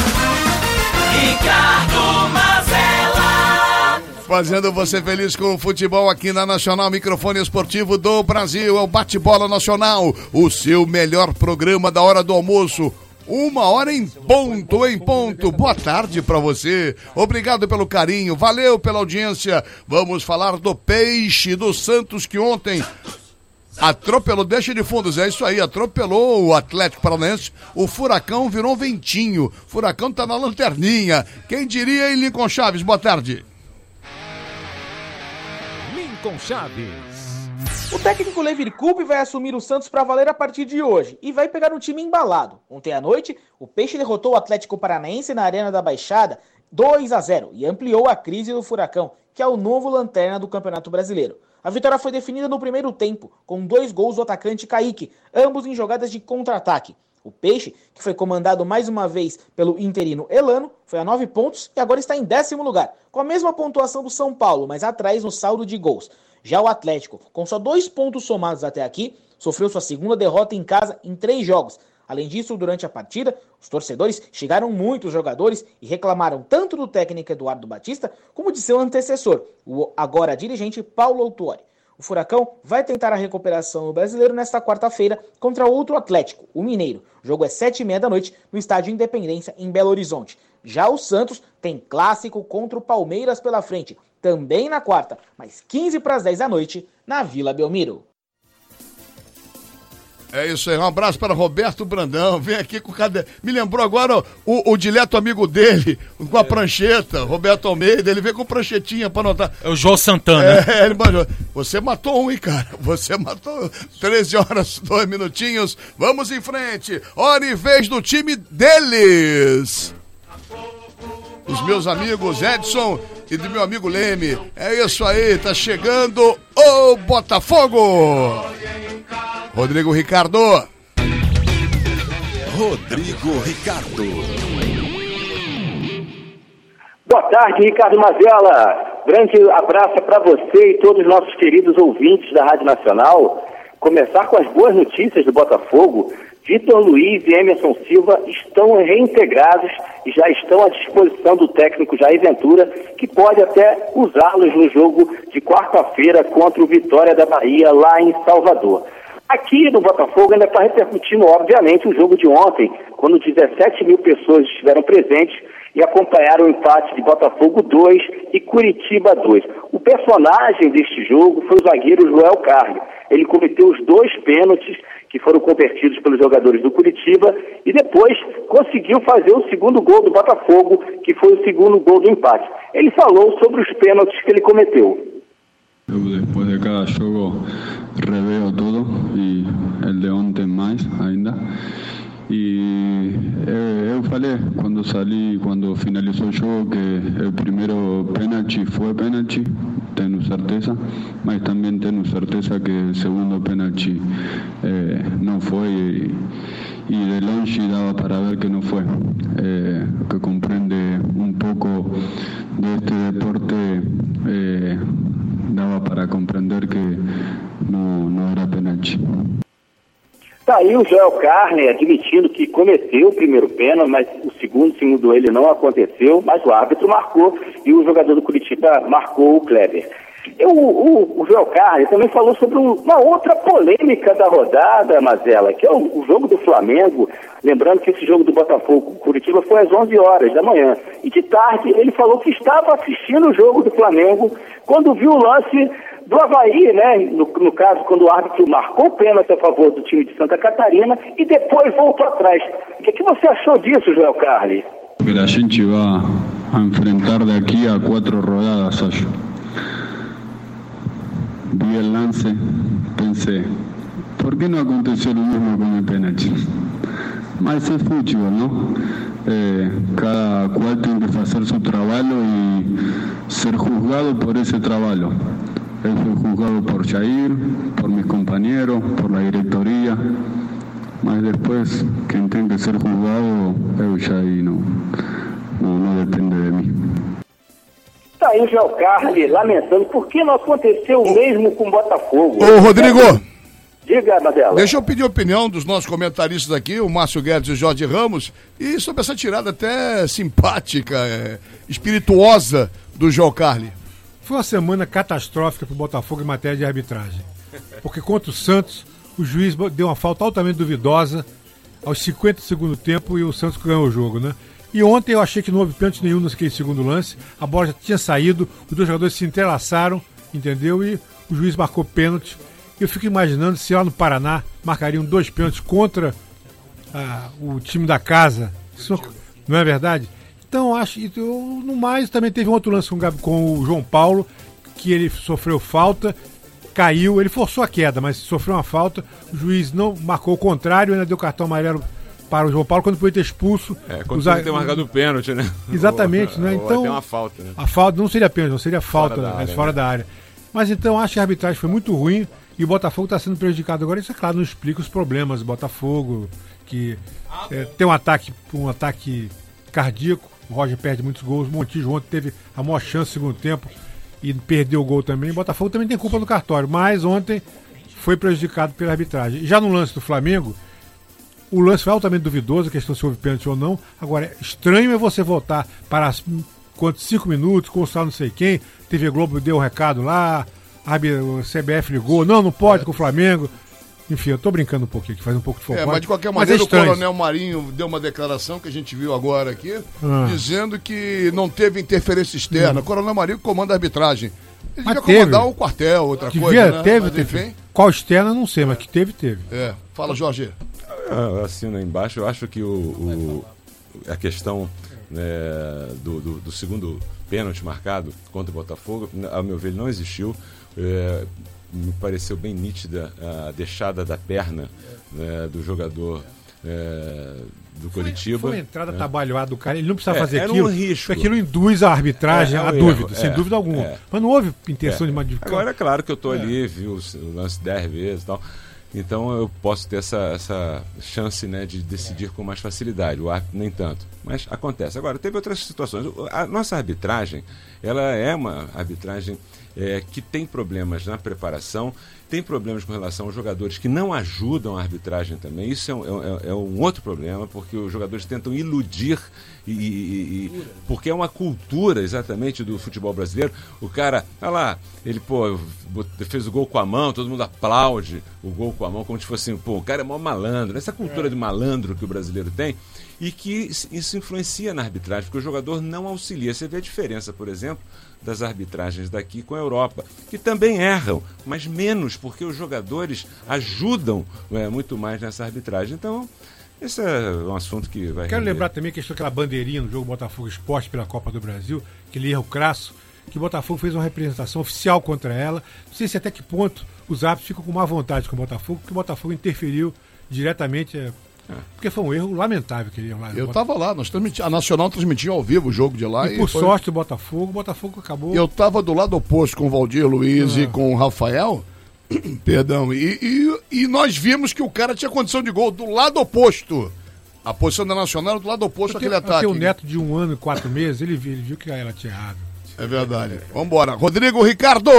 Ricardo Mazella. Fazendo você feliz com o futebol aqui na Nacional, microfone esportivo do Brasil. É o Bate-Bola Nacional, o seu melhor programa da hora do almoço. Uma hora em ponto, em ponto. Boa tarde pra você. Obrigado pelo carinho, valeu pela audiência. Vamos falar do Peixe do Santos que ontem Atropelou, deixa de fundos, é isso aí, atropelou o Atlético Paranaense, o Furacão virou um ventinho, Furacão tá na lanterninha, quem diria em Lincoln Chaves, boa tarde. Lincoln Chaves. O técnico Levi Coupe vai assumir o Santos para valer a partir de hoje e vai pegar um time embalado. Ontem à noite, o Peixe derrotou o Atlético Paranaense na Arena da Baixada dois a zero e ampliou a crise do Furacão, que é o novo lanterna do Campeonato Brasileiro. A vitória foi definida no primeiro tempo, com dois gols do atacante Kaique, ambos em jogadas de contra-ataque. O Peixe, que foi comandado mais uma vez pelo interino Elano, foi a nove pontos e agora está em décimo lugar, com a mesma pontuação do São Paulo, mas atrás no saldo de gols. Já o Atlético, com só dois pontos somados até aqui, sofreu sua segunda derrota em casa em três jogos. Além disso, durante a partida, os torcedores chegaram muitos jogadores e reclamaram tanto do técnico Eduardo Batista como de seu antecessor, o agora dirigente Paulo Autuori. O Furacão vai tentar a recuperação no Brasileiro nesta quarta-feira contra outro Atlético, o Mineiro. O jogo é sete e meia da noite no Estádio Independência, em Belo Horizonte. Já o Santos tem clássico contra o Palmeiras pela frente, também na quarta, mas quinze para as dez da noite, na Vila Belmiro. É isso aí, um abraço para Roberto Brandão, vem aqui com o caderno. Me lembrou agora o, o dileto amigo dele, com a prancheta, Roberto Almeida, ele veio com pranchetinha para anotar. É o João Santana. É, ele mandou. Você matou um, hein, cara? Você matou. treze horas, dois minutinhos, vamos em frente. Hora e vez do time deles. Os meus amigos Edson e do meu amigo Leme. É isso aí, tá chegando o Botafogo. Rodrigo Ricardo. Rodrigo Ricardo. Boa tarde, Ricardo Mazella. Grande abraço para você e todos os nossos queridos ouvintes da Rádio Nacional. Começar com as boas notícias do Botafogo. Vitor Luiz e Emerson Silva estão reintegrados e já estão à disposição do técnico Jair Ventura, que pode até usá-los no jogo de quarta-feira contra o Vitória da Bahia, lá em Salvador. Aqui no Botafogo ainda está repercutindo, obviamente, o jogo de ontem, quando dezessete mil pessoas estiveram presentes e acompanharam o empate de Botafogo dois e Curitiba dois. O personagem deste jogo foi o zagueiro Joel Carli. Ele cometeu os dois pênaltis que foram convertidos pelos jogadores do Curitiba e depois conseguiu fazer o segundo gol do Botafogo, que foi o segundo gol do empate. Ele falou sobre os pênaltis que ele cometeu. Eu, depois de cada jogo, reveo tudo e el de ontem mais ainda. E eu, eu falei quando saí, quando finalizou o jogo, que o primeiro pênalti foi pênalti, tenho certeza, mas também tenho certeza que o segundo pênalti eh, não foi e, e de longe dava para ver que não foi. Eh, que compreende um pouco deste deporte, eh, dava para compreender que não, não era pênalti. Está aí o Joel Carli admitindo que cometeu o primeiro pênalti, mas o segundo, segundo ele, não aconteceu, mas o árbitro marcou e o jogador do Curitiba marcou o Kleber. Eu, o, o Joel Carli também falou sobre um, uma outra polêmica da rodada, Mazella, que é o, o jogo do Flamengo. Lembrando que esse jogo do Botafogo Curitiba foi às onze horas da manhã. E de tarde ele falou que estava assistindo o jogo do Flamengo quando viu o lance do Avaí, né? No, no caso, quando o árbitro marcou o pênalti a favor do time de Santa Catarina e depois voltou atrás. O que, que você achou disso, Joel Carli? Que a gente vai a enfrentar daqui a quatro rodadas, acho. Vi el lance, pensei, por que não aconteceu o mesmo com o pênalti? Mas é futebol, não? Eh, cada qual tem que fazer seu trabalho e ser juzgado por esse trabalho. Eu fui juzgado por Jair, por meus companheiros, por la diretoria, mas depois quem tem que ser juzgado eu já e não, não, não depende de mim. Está aí o Joel Carli lamentando por que não aconteceu o mesmo com o Botafogo. Ô, Rodrigo! Diga, Mazella. Deixa eu pedir a opinião dos nossos comentaristas aqui, o Márcio Guedes e o Jorge Ramos, e sobre essa tirada até simpática, é, espirituosa do Joel Carli. Foi uma semana catastrófica para o Botafogo em matéria de arbitragem. Porque contra o Santos, o juiz deu uma falta altamente duvidosa aos cinquenta do segundo tempo e o Santos ganhou o jogo, né? E ontem eu achei que não houve pênalti nenhum naquele segundo lance, a bola já tinha saído, os dois jogadores se entrelaçaram, entendeu? E o juiz marcou pênalti Eu fico imaginando se lá no Paraná marcariam dois pênaltis contra ah, o time da casa. Isso não é verdade? Então, acho que no mais também teve um outro lance com, com o João Paulo, que ele sofreu falta, caiu, ele forçou a queda, mas sofreu uma falta, o juiz não marcou o contrário, ainda deu cartão amarelo para o João Paulo quando foi ter expulso. É, quando usar... ter marcado o pênalti, né? Exatamente, ou, né? Então, até uma falta, né? A falta não seria pênalti, não seria falta, fora da né? área, fora né? da área. Mas então acho que a arbitragem foi muito ruim e o Botafogo está sendo prejudicado agora. Isso, é claro, não explica os problemas do Botafogo, que é, tem um ataque, um ataque cardíaco, o Roger perde muitos gols, o Montijo ontem teve a maior chance no segundo tempo e perdeu o gol também. O Botafogo também tem culpa no cartório, mas ontem foi prejudicado pela arbitragem. Já no lance do Flamengo, o lance foi altamente duvidoso, a questão se houve pênalti ou não. Agora, estranho é você voltar para quantos, cinco minutos, constar não sei quem, T V Globo deu um recado lá, a C B F ligou, não, não pode com o Flamengo. Enfim, eu tô brincando um pouquinho aqui, faz um pouco de folclore. É, mas de qualquer mas maneira é o Coronel Marinho deu uma declaração que a gente viu agora aqui, ah. dizendo que não teve interferência externa. Hum. O Coronel Marinho comanda a arbitragem. Ele mas devia comandar o quartel, outra devia, coisa, né? Teve, mas, teve. enfim... Qual externa, não sei, mas que teve, teve. É, fala, Jorge. Eu assino aí embaixo, eu acho que o, o, a questão né, do, do, do segundo pênalti marcado contra o Botafogo, ao meu ver, ele não existiu. É, me pareceu bem nítida a deixada da perna né, do jogador é, do Coritiba. Foi uma entrada né? trabalhada do cara, ele não precisava é, fazer era aquilo, um risco. Aquilo induz a arbitragem é, é um a erro, dúvida, sem é, dúvida alguma. É. Mas não houve intenção é. de modificar. Agora é claro que eu estou é. ali, vi o lance dez vezes e tal. Então eu posso ter essa, essa chance né, de decidir com mais facilidade, o árbitro nem tanto. Mas acontece. Agora, teve outras situações. A nossa arbitragem, ela é uma arbitragem é, que tem problemas na preparação, tem problemas com relação aos jogadores que não ajudam a arbitragem também. Isso é um, é, é um outro problema, porque os jogadores tentam iludir, e, e, e, porque é uma cultura exatamente do futebol brasileiro. O cara, olha lá, ele pô, fez o gol com a mão, todo mundo aplaude o gol com a mão, como se fosse, pô, o cara é mó malandro. Essa cultura é. de malandro que o brasileiro tem, e que isso influencia na arbitragem, porque o jogador não auxilia. Você vê a diferença, por exemplo, das arbitragens daqui com a Europa, que também erram, mas menos, porque os jogadores ajudam é, muito mais nessa arbitragem. Então, esse é um assunto que vai... Quero render. lembrar também que aquela bandeirinha no jogo Botafogo Esporte pela Copa do Brasil, aquele erro crasso, que o Botafogo fez uma representação oficial contra ela. Não sei se até que ponto os árbitros ficam com má vontade com o Botafogo, porque o Botafogo interferiu diretamente... É, porque foi um erro lamentável aquele erro lá. Eu estava lá, nós transmiti, a Nacional transmitiu ao vivo o jogo de lá. E, e por foi... sorte do Botafogo, o Botafogo acabou... Eu estava do lado oposto com o Valdir Luiz ah. e com o Rafael, perdão, e, e, e nós vimos que o cara tinha condição de gol do lado oposto. A posição da Nacional era do lado oposto àquele ataque. Eu tenho um neto de um ano e quatro meses, ele viu, ele viu que ela tinha errado. É verdade. Vambora. Rodrigo Ricardo.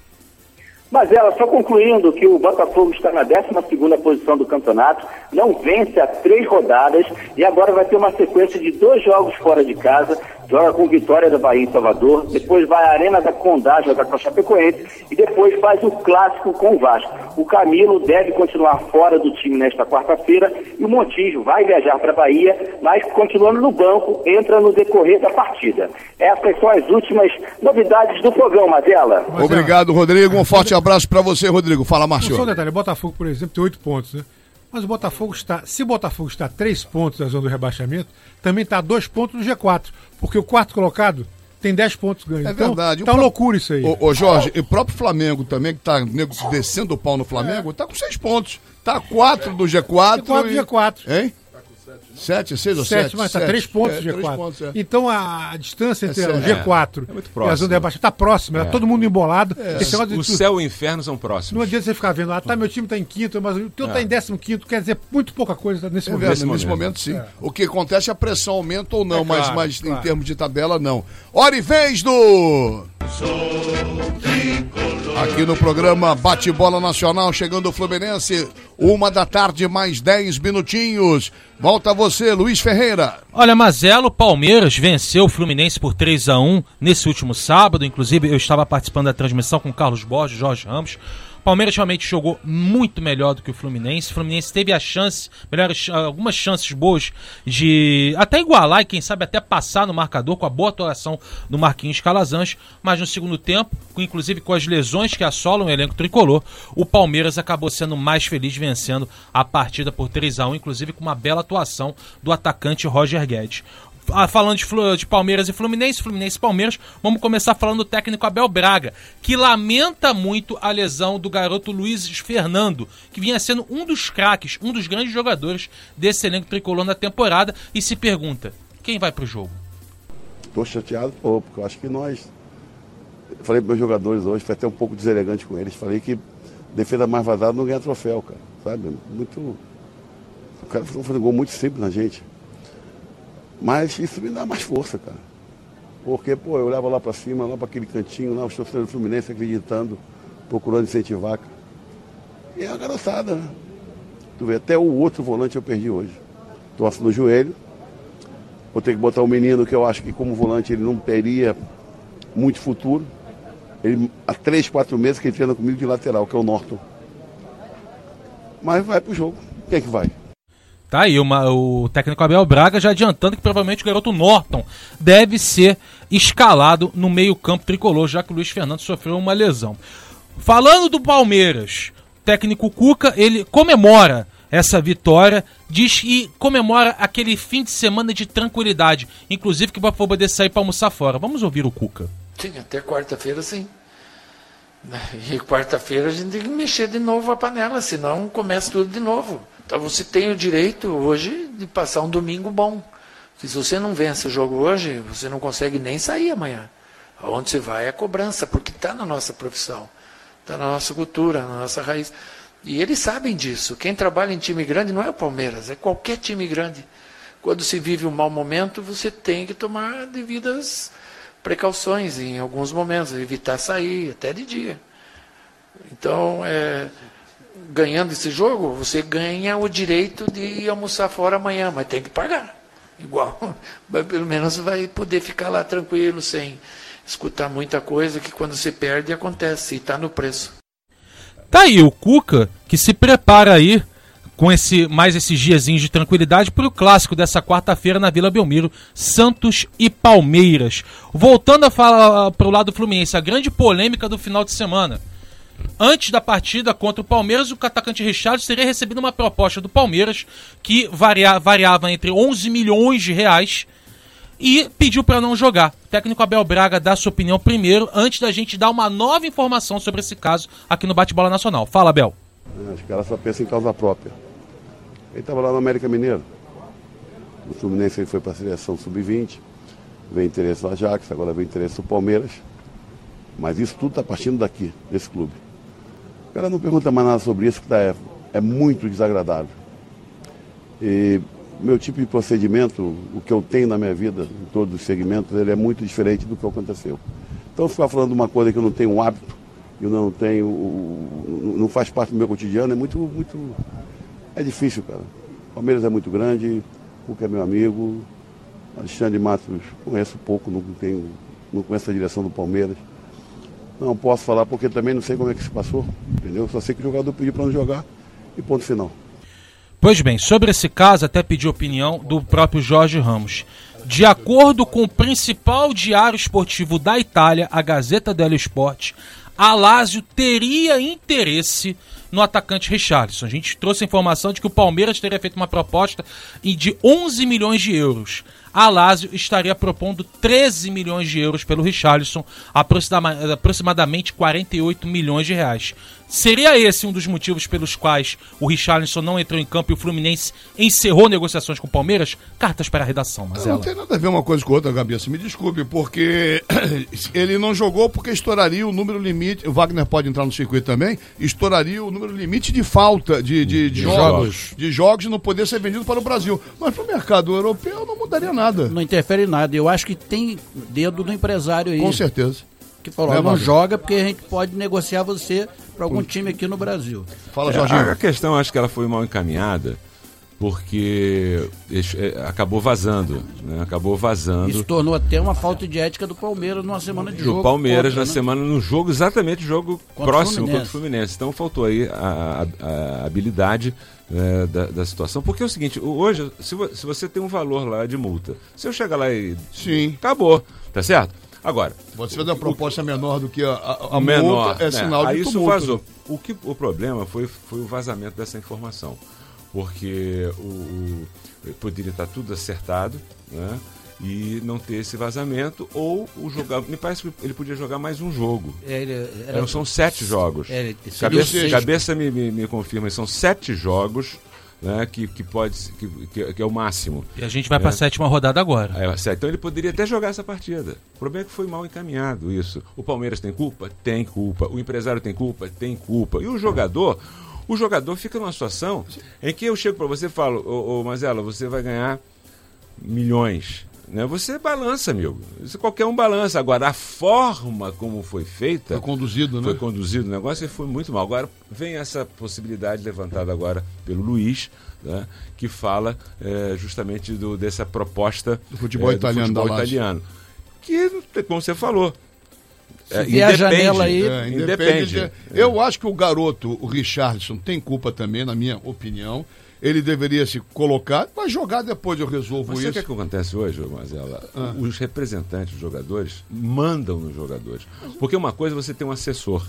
Mas ela, só concluindo que o Botafogo está na décima segunda posição do campeonato, não vence há três rodadas e agora vai ter uma sequência de dois jogos fora de casa, joga com Vitória da Bahia em Salvador, depois vai à Arena da Condá jogar com a Chapecoense e depois faz o clássico com o Vasco. O Camilo deve continuar fora do time nesta quarta-feira e o Montijo vai viajar para a Bahia, mas continuando no banco, entra no decorrer da partida. Essas são as últimas novidades do programa, Mazela. Obrigado, Rodrigo. Um forte abraço para você, Rodrigo. Fala, Márcio. Só um detalhe, o Botafogo, por exemplo, tem oito pontos, né? Mas o Botafogo está, se o Botafogo está a três pontos da zona do rebaixamento, também está a dois pontos no G quatro, porque o quarto colocado tem dez pontos ganhos. É então, verdade. Tá uma loucura isso aí. Ô, ô Jorge, e o próprio Flamengo também, que tá nego, descendo o pau no Flamengo, é. tá com seis pontos. Tá a quatro do G quatro. quatro do G quatro. Hein? Sete, seis ou sete? Sete, mas está três pontos do G quatro. Pontos, é. Então a, a distância entre é o G quatro é, é e a zona de rebaixamento está próxima, é. Tá todo mundo embolado. É. O tu... céu e o inferno são próximos. Não adianta você ficar vendo, ah, tá, meu time está em quinto, mas o teu está é. em décimo quinto, quer dizer muito pouca coisa nesse é momento. Nesse, nesse momento, momento sim. É. O que acontece é a pressão aumenta ou não, é mas, claro, mas claro. em termos de tabela, não. Hora e vez do... Aqui no programa Bate-Bola Nacional, chegando o Fluminense, uma da tarde, mais dez minutinhos. Volta você, Luiz Ferreira. Olha, Mazelo, Palmeiras venceu o Fluminense por três a um nesse último sábado. Inclusive, eu estava participando da transmissão com Carlos Borges, Jorge Ramos. O Palmeiras realmente jogou muito melhor do que o Fluminense. O Fluminense teve a chance, melhores, algumas chances boas de até igualar e quem sabe até passar no marcador com a boa atuação do Marquinhos Calazans, mas no segundo tempo, inclusive com as lesões que assolam o elenco tricolor, o Palmeiras acabou sendo mais feliz vencendo a partida por três a um, inclusive com uma bela atuação do atacante Roger Guedes. Ah, falando de, de Palmeiras e Fluminense, Fluminense e Palmeiras, vamos começar falando do técnico Abel Braga, que lamenta muito a lesão do garoto Luiz Fernando, que vinha sendo um dos craques, um dos grandes jogadores desse elenco tricolor na temporada, e se pergunta, quem vai pro jogo? Estou chateado, pô, porque eu acho que nós... Eu falei para meus jogadores hoje, foi até um pouco deselegante com eles, falei que defesa mais vazada não ganha troféu, cara, sabe? Muito... O cara ficou fazendo gol muito simples na gente. Mas isso me dá mais força, cara. Porque, pô, eu olhava lá pra cima, lá pra aquele cantinho, lá os torcedores do Fluminense acreditando, procurando incentivar, cara. E é uma garotada, né? Tu vê, até o outro volante eu perdi hoje. Torce no joelho. Vou ter que botar um menino que eu acho que como volante ele não teria muito futuro. Ele, há três, quatro meses que ele treina comigo de lateral, que é o Norton. Mas vai pro jogo. Quem é que vai? Tá aí uma, o técnico Abel Braga já adiantando que provavelmente o garoto Norton deve ser escalado no meio-campo tricolor, já que o Luiz Fernando sofreu uma lesão. Falando do Palmeiras, o técnico Cuca, ele comemora essa vitória, diz que comemora aquele fim de semana de tranquilidade, inclusive que vai poder sair para almoçar fora. Vamos ouvir o Cuca. Sim, até quarta-feira sim. E quarta-feira a gente tem que mexer de novo a panela, senão começa tudo de novo. Então você tem o direito hoje de passar um domingo bom. Se você não vence o jogo hoje, você não consegue nem sair amanhã. Onde você vai é a cobrança, porque está na nossa profissão, está na nossa cultura, na nossa raiz. E eles sabem disso. Quem trabalha em time grande não é o Palmeiras, é qualquer time grande. Quando se vive um mau momento, você tem que tomar devidas precauções em alguns momentos, evitar sair, até de dia. Então, é... ganhando esse jogo, você ganha o direito de ir almoçar fora amanhã, mas tem que pagar. Igual. Mas pelo menos vai poder ficar lá tranquilo, sem escutar muita coisa que quando você perde acontece, e está no preço. Tá aí o Cuca, que se prepara aí com esse, mais esses diazinhos de tranquilidade para o clássico dessa quarta-feira na Vila Belmiro, Santos e Palmeiras. Voltando a falar para o lado do Fluminense, a grande polêmica do final de semana. Antes da partida contra o Palmeiras, o atacante Richarlison teria recebido uma proposta do Palmeiras que varia, variava entre onze milhões de reais e pediu para não jogar. O técnico Abel Braga dá sua opinião primeiro, antes da gente dar uma nova informação sobre esse caso aqui no Bate-Bola Nacional. Fala, Abel. Os caras só pensam em causa própria. Ele estava lá no América Mineiro. O Fluminense ele foi para a seleção sub vinte, veio interesse do Ajax, agora veio interesse do Palmeiras. Mas isso tudo está partindo daqui, desse clube. O cara não pergunta mais nada sobre isso, que tá, é, é muito desagradável. E meu tipo de procedimento, o que eu tenho na minha vida, em todos os segmentos, ele é muito diferente do que aconteceu. Então, ficar falando de uma coisa que eu não tenho um hábito, eu não tenho, não faz parte do meu cotidiano, é muito, muito, é difícil, cara. O Palmeiras é muito grande, o que é meu amigo, Alexandre Matos, conheço pouco, não, tenho, não conheço a direção do Palmeiras. Não posso falar porque também não sei como é que se passou, entendeu? Só sei que o jogador pediu para não jogar e ponto final. Pois bem, sobre esse caso até pedi opinião do próprio Jorge Ramos. De acordo com o principal diário esportivo da Itália, a Gazzetta dello Sport, a Lazio teria interesse no atacante Richarlison. A gente trouxe a informação de que o Palmeiras teria feito uma proposta de onze milhões de euros. A Lazio estaria propondo treze milhões de euros pelo Richarlison, aproximadamente quarenta e oito milhões de reais. Seria esse um dos motivos pelos quais o Richarlison não entrou em campo e o Fluminense encerrou negociações com o Palmeiras? Cartas para a redação, mas não, não tem nada a ver uma coisa com outra, Gabi, me desculpe, porque ele não jogou porque estouraria o número limite, o Wagner pode entrar no circuito também, estouraria o número limite de falta de, de, de, de jogos, jogos, de jogos e não poder ser vendido para o Brasil. Mas para o mercado europeu não mudaria nada. Não interfere em nada. Eu acho que tem dedo do empresário aí. Com certeza. Que falou, é, não joga porque a gente pode negociar você para algum time aqui no Brasil. Fala, Jorginho. É, a questão, acho que ela foi mal encaminhada, porque acabou vazando, né? Acabou vazando. Isso tornou até uma falta de ética do Palmeiras numa semana de do jogo. Do Palmeiras contra, na né? semana, no jogo, exatamente jogo contra próximo o contra o Fluminense. Então faltou aí a, a, a habilidade é, da, da situação. Porque é o seguinte, hoje, se, vo, se você tem um valor lá de multa, se eu chegar lá e... Sim. Acabou, tá certo? Agora... Você faz uma proposta o, menor do que a, a, a menor, multa, é sinal né? de Aí isso tumulto. vazou. O, que, o problema foi, foi o vazamento dessa informação. Porque o, o, poderia estar tudo acertado, né? E não ter esse vazamento, ou o jogar. Me parece que ele podia jogar mais um jogo. É, ele, era, não, são sete jogos. É, ele, cabeça cabeça me, me, me confirma, são sete jogos, né, que, que, pode, que, que, que é o máximo. E a gente vai né? para a sétima rodada agora. É, então ele poderia até jogar essa partida. O problema é que foi mal encaminhado isso. O Palmeiras tem culpa? Tem culpa. O empresário tem culpa? Tem culpa. E o jogador. O jogador fica numa situação em que eu chego para você e falo, ô, ô Mazela, você vai ganhar milhões. Né? Você balança, amigo. Isso qualquer um balança. Agora, a forma como foi feita... Foi conduzido, né? Foi conduzido o negócio e foi muito mal. Agora, vem essa possibilidade levantada agora pelo Luiz, né? Que fala é, justamente do, dessa proposta do futebol é, italiano. Do futebol da italiano. Que, como você falou... É, independe, a janela aí. É, independe. É. Eu acho que o garoto, o Richarlison, tem culpa também, na minha opinião. Ele deveria se colocar, mas jogar depois eu resolvo mas isso. Sabe o que, é que acontece hoje, Marcela? Ah. Os representantes dos jogadores mandam nos jogadores. Porque uma coisa é você ter um assessor,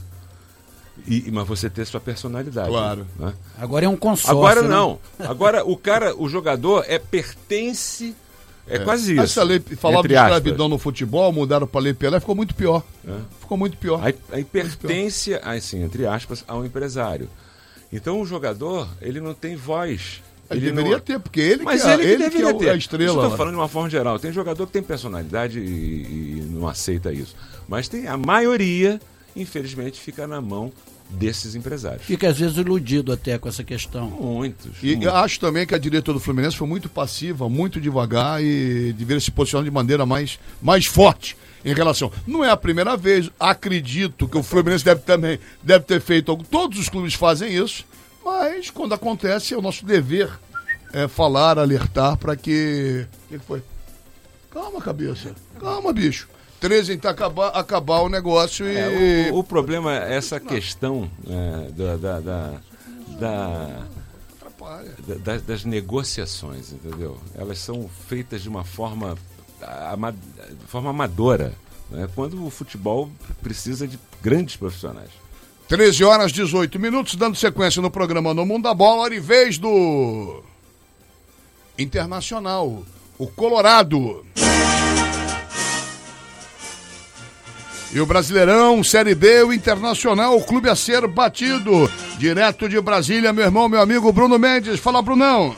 e, mas você ter sua personalidade. Claro. Né? Agora é um consórcio. Agora né? não. Agora o cara, o jogador é pertence... É, é quase isso. Essa lei, falava de escravidão no futebol, mudaram para a lei Pelé, ficou muito pior. É. Ficou muito pior. Aí, aí pertence, assim, entre aspas, ao empresário. Então o jogador, ele não tem voz. Ele, ele deveria não... ter, porque ele Mas que é, ele que ele deveria que é ter. a estrela. Eu estou falando de uma forma geral. Tem jogador que tem personalidade e, e não aceita isso. Mas tem a maioria, infelizmente, fica na mão desses empresários. Fica às vezes iludido até com essa questão. Muitos. E muitos. Eu acho também que a diretora do Fluminense foi muito passiva, muito devagar e deveria se posicionar de maneira mais, mais forte em relação. Não é a primeira vez, acredito que o Fluminense deve também deve ter feito algo. Todos os clubes fazem isso, mas quando acontece é o nosso dever é, falar, alertar para que. O que foi? Calma, cabeça. Calma, bicho. treze tá acabar, acabar o negócio e. É, o, o problema é essa questão é, da, da, da, da, da, das negociações, entendeu? Elas são feitas de uma forma, ama, forma amadora, né? Quando o futebol precisa de grandes profissionais. treze horas e dezoito minutos, dando sequência no programa No Mundo da Bola, hora e vez do Internacional, o Colorado. E o Brasileirão, Série B, o Internacional, o clube a ser batido. Direto de Brasília, meu irmão, meu amigo Bruno Mendes. Fala, Brunão.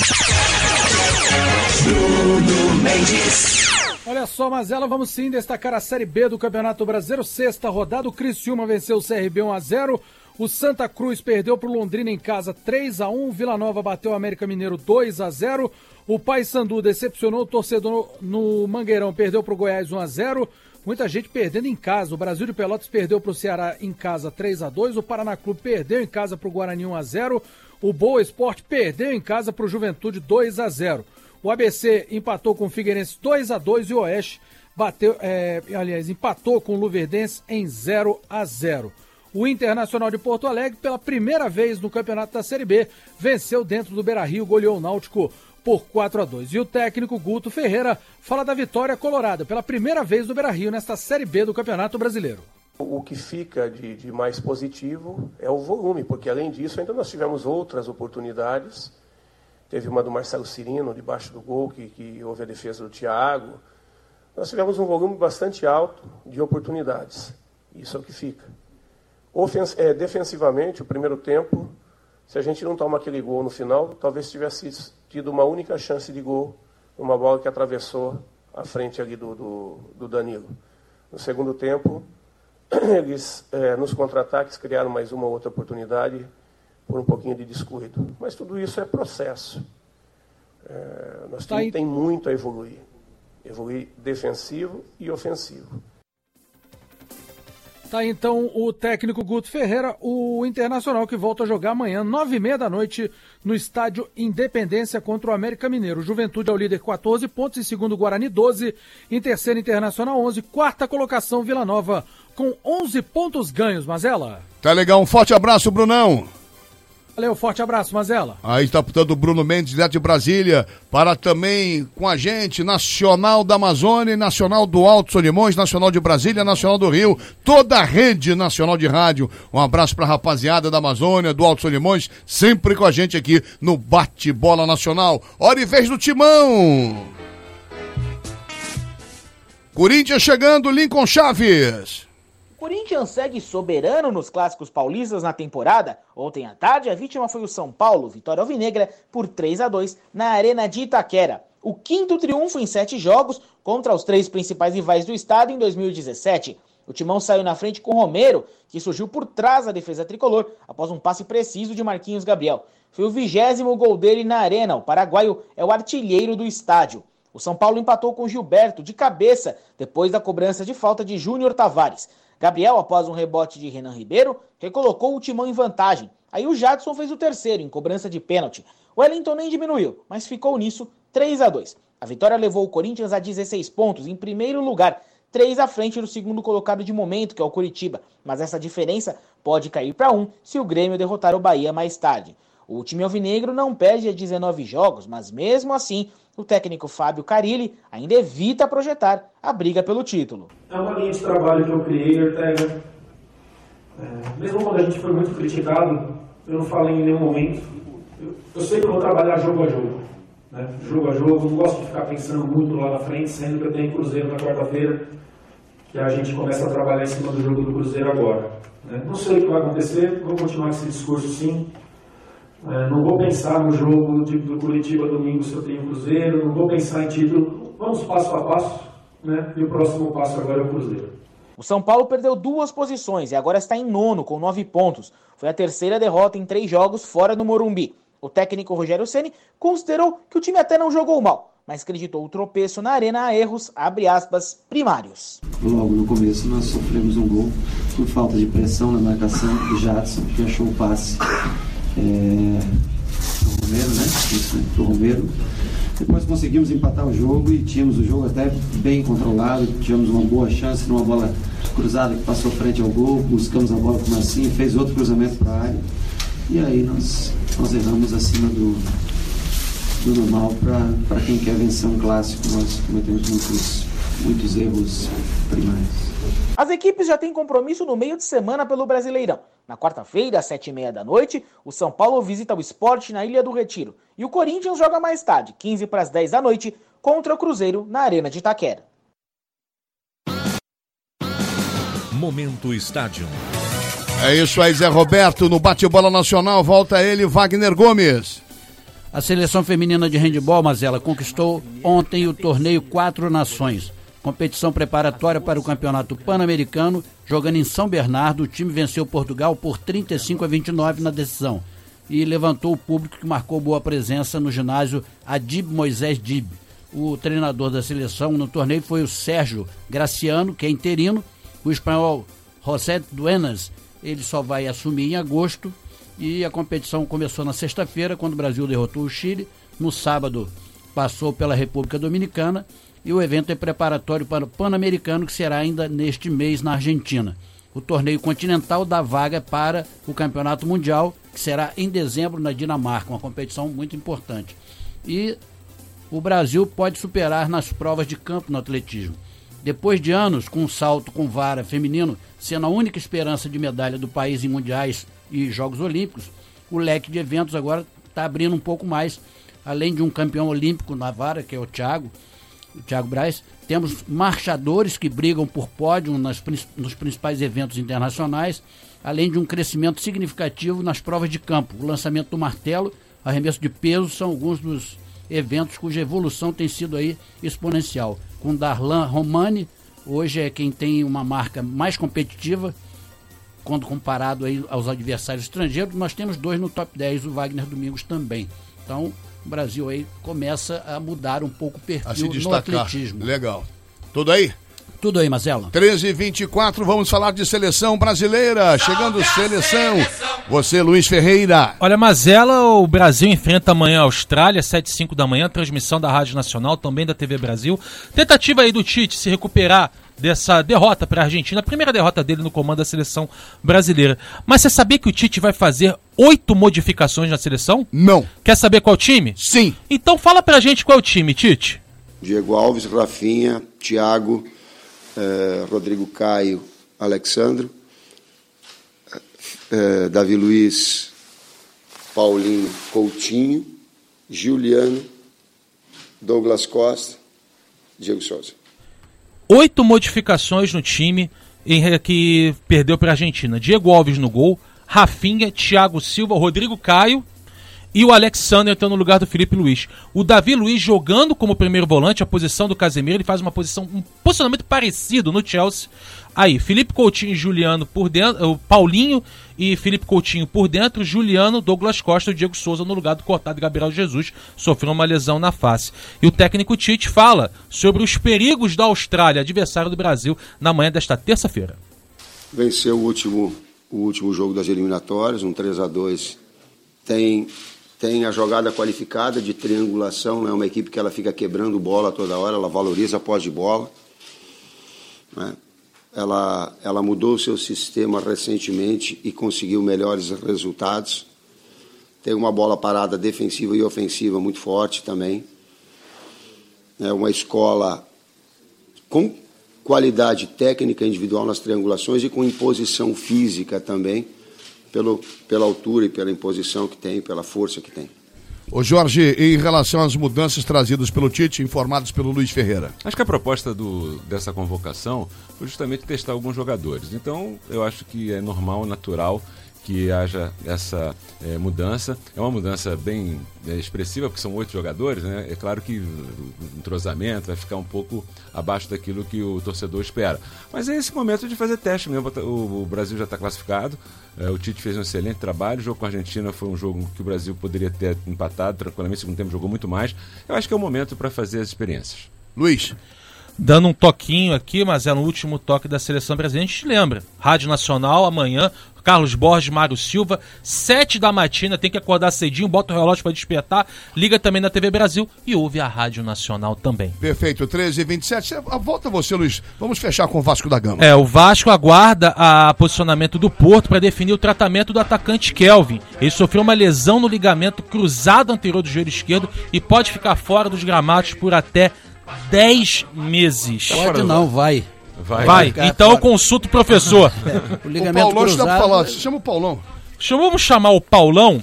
Bruno Mendes. Olha só, Mazela, vamos sim destacar a Série B do Campeonato Brasileiro. Sexta rodada, o Criciúma venceu o C R B um a zero. O Santa Cruz perdeu para o Londrina em casa três a um. Vila Nova bateu o América Mineiro dois a zero. O Paysandu decepcionou o torcedor no Mangueirão, perdeu para o Goiás um a zero. Muita gente perdendo em casa. O Brasil de Pelotas perdeu para o Ceará em casa três a dois. O Paraná Clube perdeu em casa para o Guarani um a zero. O Boa Esporte perdeu em casa para o Juventude dois a zero. O A B C empatou com o Figueirense dois a dois e o Oeste bateu, é, aliás, empatou com o Luverdense em zero a zero. O Internacional de Porto Alegre, pela primeira vez no campeonato da Série B, venceu dentro do Beira-Rio, goleou o Náutico por quatro a dois. E o técnico Guto Ferreira fala da vitória colorada pela primeira vez no Beira-Rio nesta Série B do Campeonato Brasileiro. O que fica de, de mais positivo é o volume, porque além disso ainda nós tivemos outras oportunidades. Teve uma do Marcelo Cirino, debaixo do gol, que, que houve a defesa do Thiago. Nós tivemos um volume bastante alto de oportunidades. Isso é o que fica. Ofens- é, defensivamente, o primeiro tempo, se a gente não toma aquele gol no final, talvez tivesse tido uma única chance de gol, uma bola que atravessou a frente ali do, do, do Danilo. No segundo tempo, eles, é, nos contra-ataques, criaram mais uma outra oportunidade por um pouquinho de descuido. Mas tudo isso é processo. É, nós tá temos, tem muito a evoluir. Evoluir defensivo e ofensivo. Tá então o técnico Guto Ferreira, o Internacional que volta a jogar amanhã, nove e meia da noite, no estádio Independência contra o América Mineiro. Juventude é o líder, quatorze pontos, em segundo Guarani, doze, em terceiro Internacional, onze, quarta colocação Vila Nova com onze pontos ganhos, Mazela. Tá legal, um forte abraço, Brunão. Valeu, forte abraço, Mazela. Aí está, portanto, o Bruno Mendes, direto de Brasília, para também com a gente, Nacional da Amazônia, Nacional do Alto Solimões, Nacional de Brasília, Nacional do Rio, toda a rede nacional de rádio. Um abraço para a rapaziada da Amazônia, do Alto Solimões, sempre com a gente aqui no Bate-Bola Nacional. Hora e vez do Timão. Corinthians chegando, Lincoln Chaves. O Corinthians segue soberano nos clássicos paulistas na temporada. Ontem à tarde, a vítima foi o São Paulo, vitória alvinegra por três a dois na Arena de Itaquera. O quinto triunfo em sete jogos contra os três principais rivais do estado em dois mil e dezessete. O Timão saiu na frente com Romero, que surgiu por trás da defesa tricolor após um passe preciso de Marquinhos Gabriel. Foi o vigésimo gol dele na Arena. O paraguaio é o artilheiro do estádio. O São Paulo empatou com Gilberto de cabeça depois da cobrança de falta de Júnior Tavares. Gabriel, após um rebote de Renan Ribeiro, recolocou o Timão em vantagem. Aí o Jadson fez o terceiro, em cobrança de pênalti. O Wellington nem diminuiu, mas ficou nisso três a dois. A vitória levou o Corinthians a dezesseis pontos, em primeiro lugar, três à frente do segundo colocado de momento, que é o Curitiba. Mas essa diferença pode cair para um se o Grêmio derrotar o Bahia mais tarde. O time alvinegro não perde a dezenove jogos, mas mesmo assim, o técnico Fábio Carilli ainda evita projetar a briga pelo título. É uma linha de trabalho que eu criei, Ortega. É, mesmo quando a gente foi muito criticado, eu não falei em nenhum momento. Eu, eu sei que eu vou trabalhar jogo a jogo. Né? Jogo a jogo, não gosto de ficar pensando muito lá na frente, sendo que eu tenho Cruzeiro na quarta-feira, que a gente começa a trabalhar em cima do jogo do Cruzeiro agora. Né? Não sei o que vai acontecer, vou continuar esse discurso sim. É, não vou pensar no jogo tipo, do Curitiba domingo se eu tenho Cruzeiro, não vou pensar em título, vamos passo a passo, né? E o próximo passo agora é o Cruzeiro. O São Paulo perdeu duas posições e agora está em nono com nove pontos. Foi a terceira derrota em três jogos fora do Morumbi. O técnico Rogério Ceni considerou que o time até não jogou mal, mas acreditou o tropeço na arena a erros, abre aspas, primários. Logo no começo nós sofremos um gol por falta de pressão na marcação do Jadson, que achou o passe. É, pro Romero, né? Isso, né? Pro Romero. Depois conseguimos empatar o jogo e tínhamos o jogo até bem controlado, tivemos uma boa chance numa bola cruzada que passou frente ao gol, buscamos a bola com o Marcinho, fez outro cruzamento para a área e aí nós, nós erramos acima do, do normal para quem quer vencer um clássico. Nós cometemos muitos, muitos erros primários. As equipes já têm compromisso no meio de semana pelo Brasileirão. Na quarta-feira, às sete e meia da noite, o São Paulo visita o Sport na Ilha do Retiro. E o Corinthians joga mais tarde, quinze para as dez da noite, contra o Cruzeiro na Arena de Itaquera. Momento Estádio. É isso aí, Zé Roberto, no Bate-Bola Nacional, volta ele, Wagner Gomes. A seleção feminina de handebol, Mazela, conquistou ontem o torneio Quatro Nações. Competição preparatória para o Campeonato Pan-Americano, jogando em São Bernardo, o time venceu Portugal por trinta e cinco a vinte e nove na decisão e levantou o público que marcou boa presença no ginásio Adib Moisés Dib. O treinador da seleção no torneio foi o Sérgio Graciano, que é interino. O espanhol José Duenas, ele só vai assumir em agosto, e a competição começou na sexta-feira, quando o Brasil derrotou o Chile. No sábado passou pela República Dominicana. E o evento é preparatório para o Pan-Americano, que será ainda neste mês na Argentina. O torneio continental dá vaga para o Campeonato Mundial, que será em dezembro na Dinamarca, uma competição muito importante. E o Brasil pode superar nas provas de campo no atletismo. Depois de anos com salto com vara feminino sendo a única esperança de medalha do país em mundiais e Jogos Olímpicos, o leque de eventos agora está abrindo um pouco mais. Além de um campeão olímpico na vara, que é o Thiago, o Thiago Braz, temos marchadores que brigam por pódio nas, nos principais eventos internacionais, além de um crescimento significativo nas provas de campo. O lançamento do martelo, arremesso de peso, são alguns dos eventos cuja evolução tem sido aí exponencial. Com Darlan Romani, hoje é quem tem uma marca mais competitiva, quando comparado aí aos adversários estrangeiros. Nós temos dois no top dez, o Wagner Domingos também. Então, o Brasil aí começa a mudar um pouco o perfil no atletismo. Legal. Tudo aí? Tudo aí, Marcelo. treze e vinte e quatro, vamos falar de seleção brasileira. Chegando seleção. Você, Luiz Ferreira. Olha, Mazela, o Brasil enfrenta amanhã a Austrália, sete e cinco da manhã, transmissão da Rádio Nacional, também da T V Brasil. Tentativa aí do Tite se recuperar dessa derrota para a Argentina, a primeira derrota dele no comando da seleção brasileira. Mas você sabia que o Tite vai fazer oito modificações na seleção? Não. Quer saber qual time? Sim. Então fala pra gente qual é o time, Tite. Diego Alves, Rafinha, Thiago, eh, Rodrigo Caio, Alexandro, eh, Davi Luiz, Paulinho, Coutinho, Juliano, Douglas Costa, Diego Souza. Oito modificações no time em, que perdeu para a Argentina. Diego Alves no gol, Rafinha, Thiago Silva, Rodrigo Caio e o Alexandre entrando no lugar do Felipe Luiz. O Davi Luiz jogando como primeiro volante, a posição do Casemiro, ele faz uma posição, um posicionamento parecido no Chelsea. Aí, Felipe Coutinho e Juliano por dentro, o Paulinho e Felipe Coutinho por dentro, Juliano, Douglas Costa e o Diego Souza no lugar do cortado Gabriel Jesus, sofreu uma lesão na face. E o técnico Tite fala sobre os perigos da Austrália, adversário do Brasil, na manhã desta terça-feira. Venceu o último, o último jogo das eliminatórias, um três a dois. Tem, tem a jogada qualificada de triangulação, é né? Uma equipe que ela fica quebrando bola toda hora, ela valoriza a posse de bola, né? Ela, ela mudou o seu sistema recentemente e conseguiu melhores resultados. Tem uma bola parada defensiva e ofensiva muito forte também. É uma escola com qualidade técnica individual nas triangulações e com imposição física também, pelo, pela altura e pela imposição que tem, pela força que tem. Ô Jorge, em relação às mudanças trazidas pelo Tite, informadas pelo Luiz Ferreira. Acho que a proposta do, dessa convocação foi justamente testar alguns jogadores. Então, eu acho que é normal, natural que haja essa é, mudança. É uma mudança bem é, expressiva, porque são oito jogadores, né? É claro que o entrosamento vai ficar um pouco abaixo daquilo que o torcedor espera. Mas é esse momento de fazer teste mesmo. O, o Brasil já está classificado, é, o Tite fez um excelente trabalho. O jogo com a Argentina foi um jogo que o Brasil poderia ter empatado tranquilamente, segundo tempo jogou muito mais. Eu acho que é o momento para fazer as experiências. Luiz. Dando um toquinho aqui, mas é no último toque da seleção brasileira, a gente lembra. Rádio Nacional, amanhã, Carlos Borges, Mário Silva, sete da matina, tem que acordar cedinho, bota o relógio para despertar, liga também na T V Brasil e ouve a Rádio Nacional também. Perfeito, treze e vinte e sete. Volta você, Luiz. Vamos fechar com o Vasco da Gama. É, o Vasco aguarda a posicionamento do Porto para definir o tratamento do atacante Kelvin. Ele sofreu uma lesão no ligamento cruzado anterior do joelho esquerdo e pode ficar fora dos gramados por até dez meses. Pode não, vai. Vai. vai. Então eu consulto o professor. O ligamento o Paulão, cruzado... dá pra falar. Chama o Paulão. Vamos chamar o Paulão,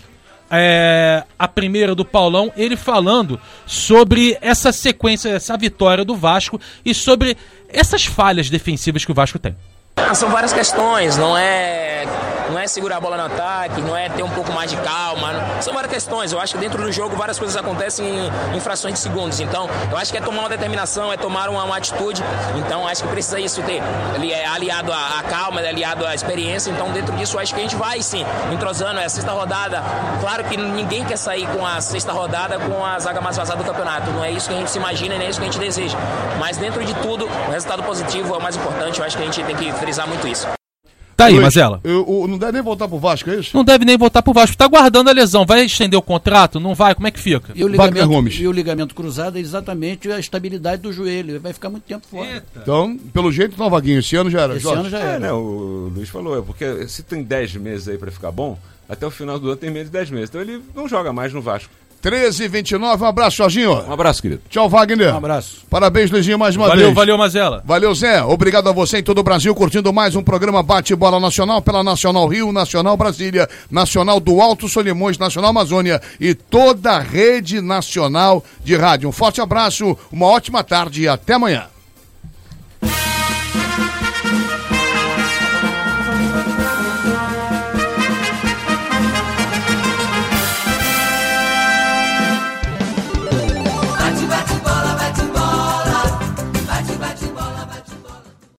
é, a primeira do Paulão, ele falando sobre essa sequência, essa vitória do Vasco e sobre essas falhas defensivas que o Vasco tem. São várias questões, não é, não é segurar a bola no ataque, não é ter um pouco mais de calma, não, são várias questões. Eu acho que dentro do jogo várias coisas acontecem em, em frações de segundos, então eu acho que é tomar uma determinação, é tomar uma, uma atitude, então acho que precisa isso ter é aliado à, à calma, é aliado à experiência, então dentro disso eu acho que a gente vai sim, entrosando, é a sexta rodada, claro que ninguém quer sair com a sexta rodada com a zaga mais vazada do campeonato, não é isso que a gente se imagina, nem é isso que a gente deseja, mas dentro de tudo, o resultado positivo é o mais importante, eu acho que a gente tem que frisar muito isso. Tá aí, Luiz, Mazela. Eu, eu, não deve nem voltar pro Vasco, é isso? Não deve nem voltar pro Vasco. Tá guardando a lesão. Vai estender o contrato? Não vai? Como é que fica? E o ligamento, e o ligamento cruzado é exatamente a estabilidade do joelho. Vai ficar muito tempo fora. Eita. Então, pelo jeito, não, Vaguinho. Esse ano já era. Esse Jorge. ano já era. É, né, o Luiz falou, é porque se tem dez meses aí pra ficar bom, até o final do ano tem menos de dez meses. Então ele não joga mais no Vasco. treze e vinte e nove, um abraço, Jorginho. Um abraço, querido. Tchau, Wagner. Um abraço. Parabéns, Luizinho, mais uma valeu, vez. Valeu, valeu, Mazela. Valeu, Zé. Obrigado a você em todo o Brasil, curtindo mais um programa Bate-Bola Nacional pela Nacional Rio, Nacional Brasília, Nacional do Alto Solimões, Nacional Amazônia e toda a rede nacional de rádio. Um forte abraço, uma ótima tarde e até amanhã.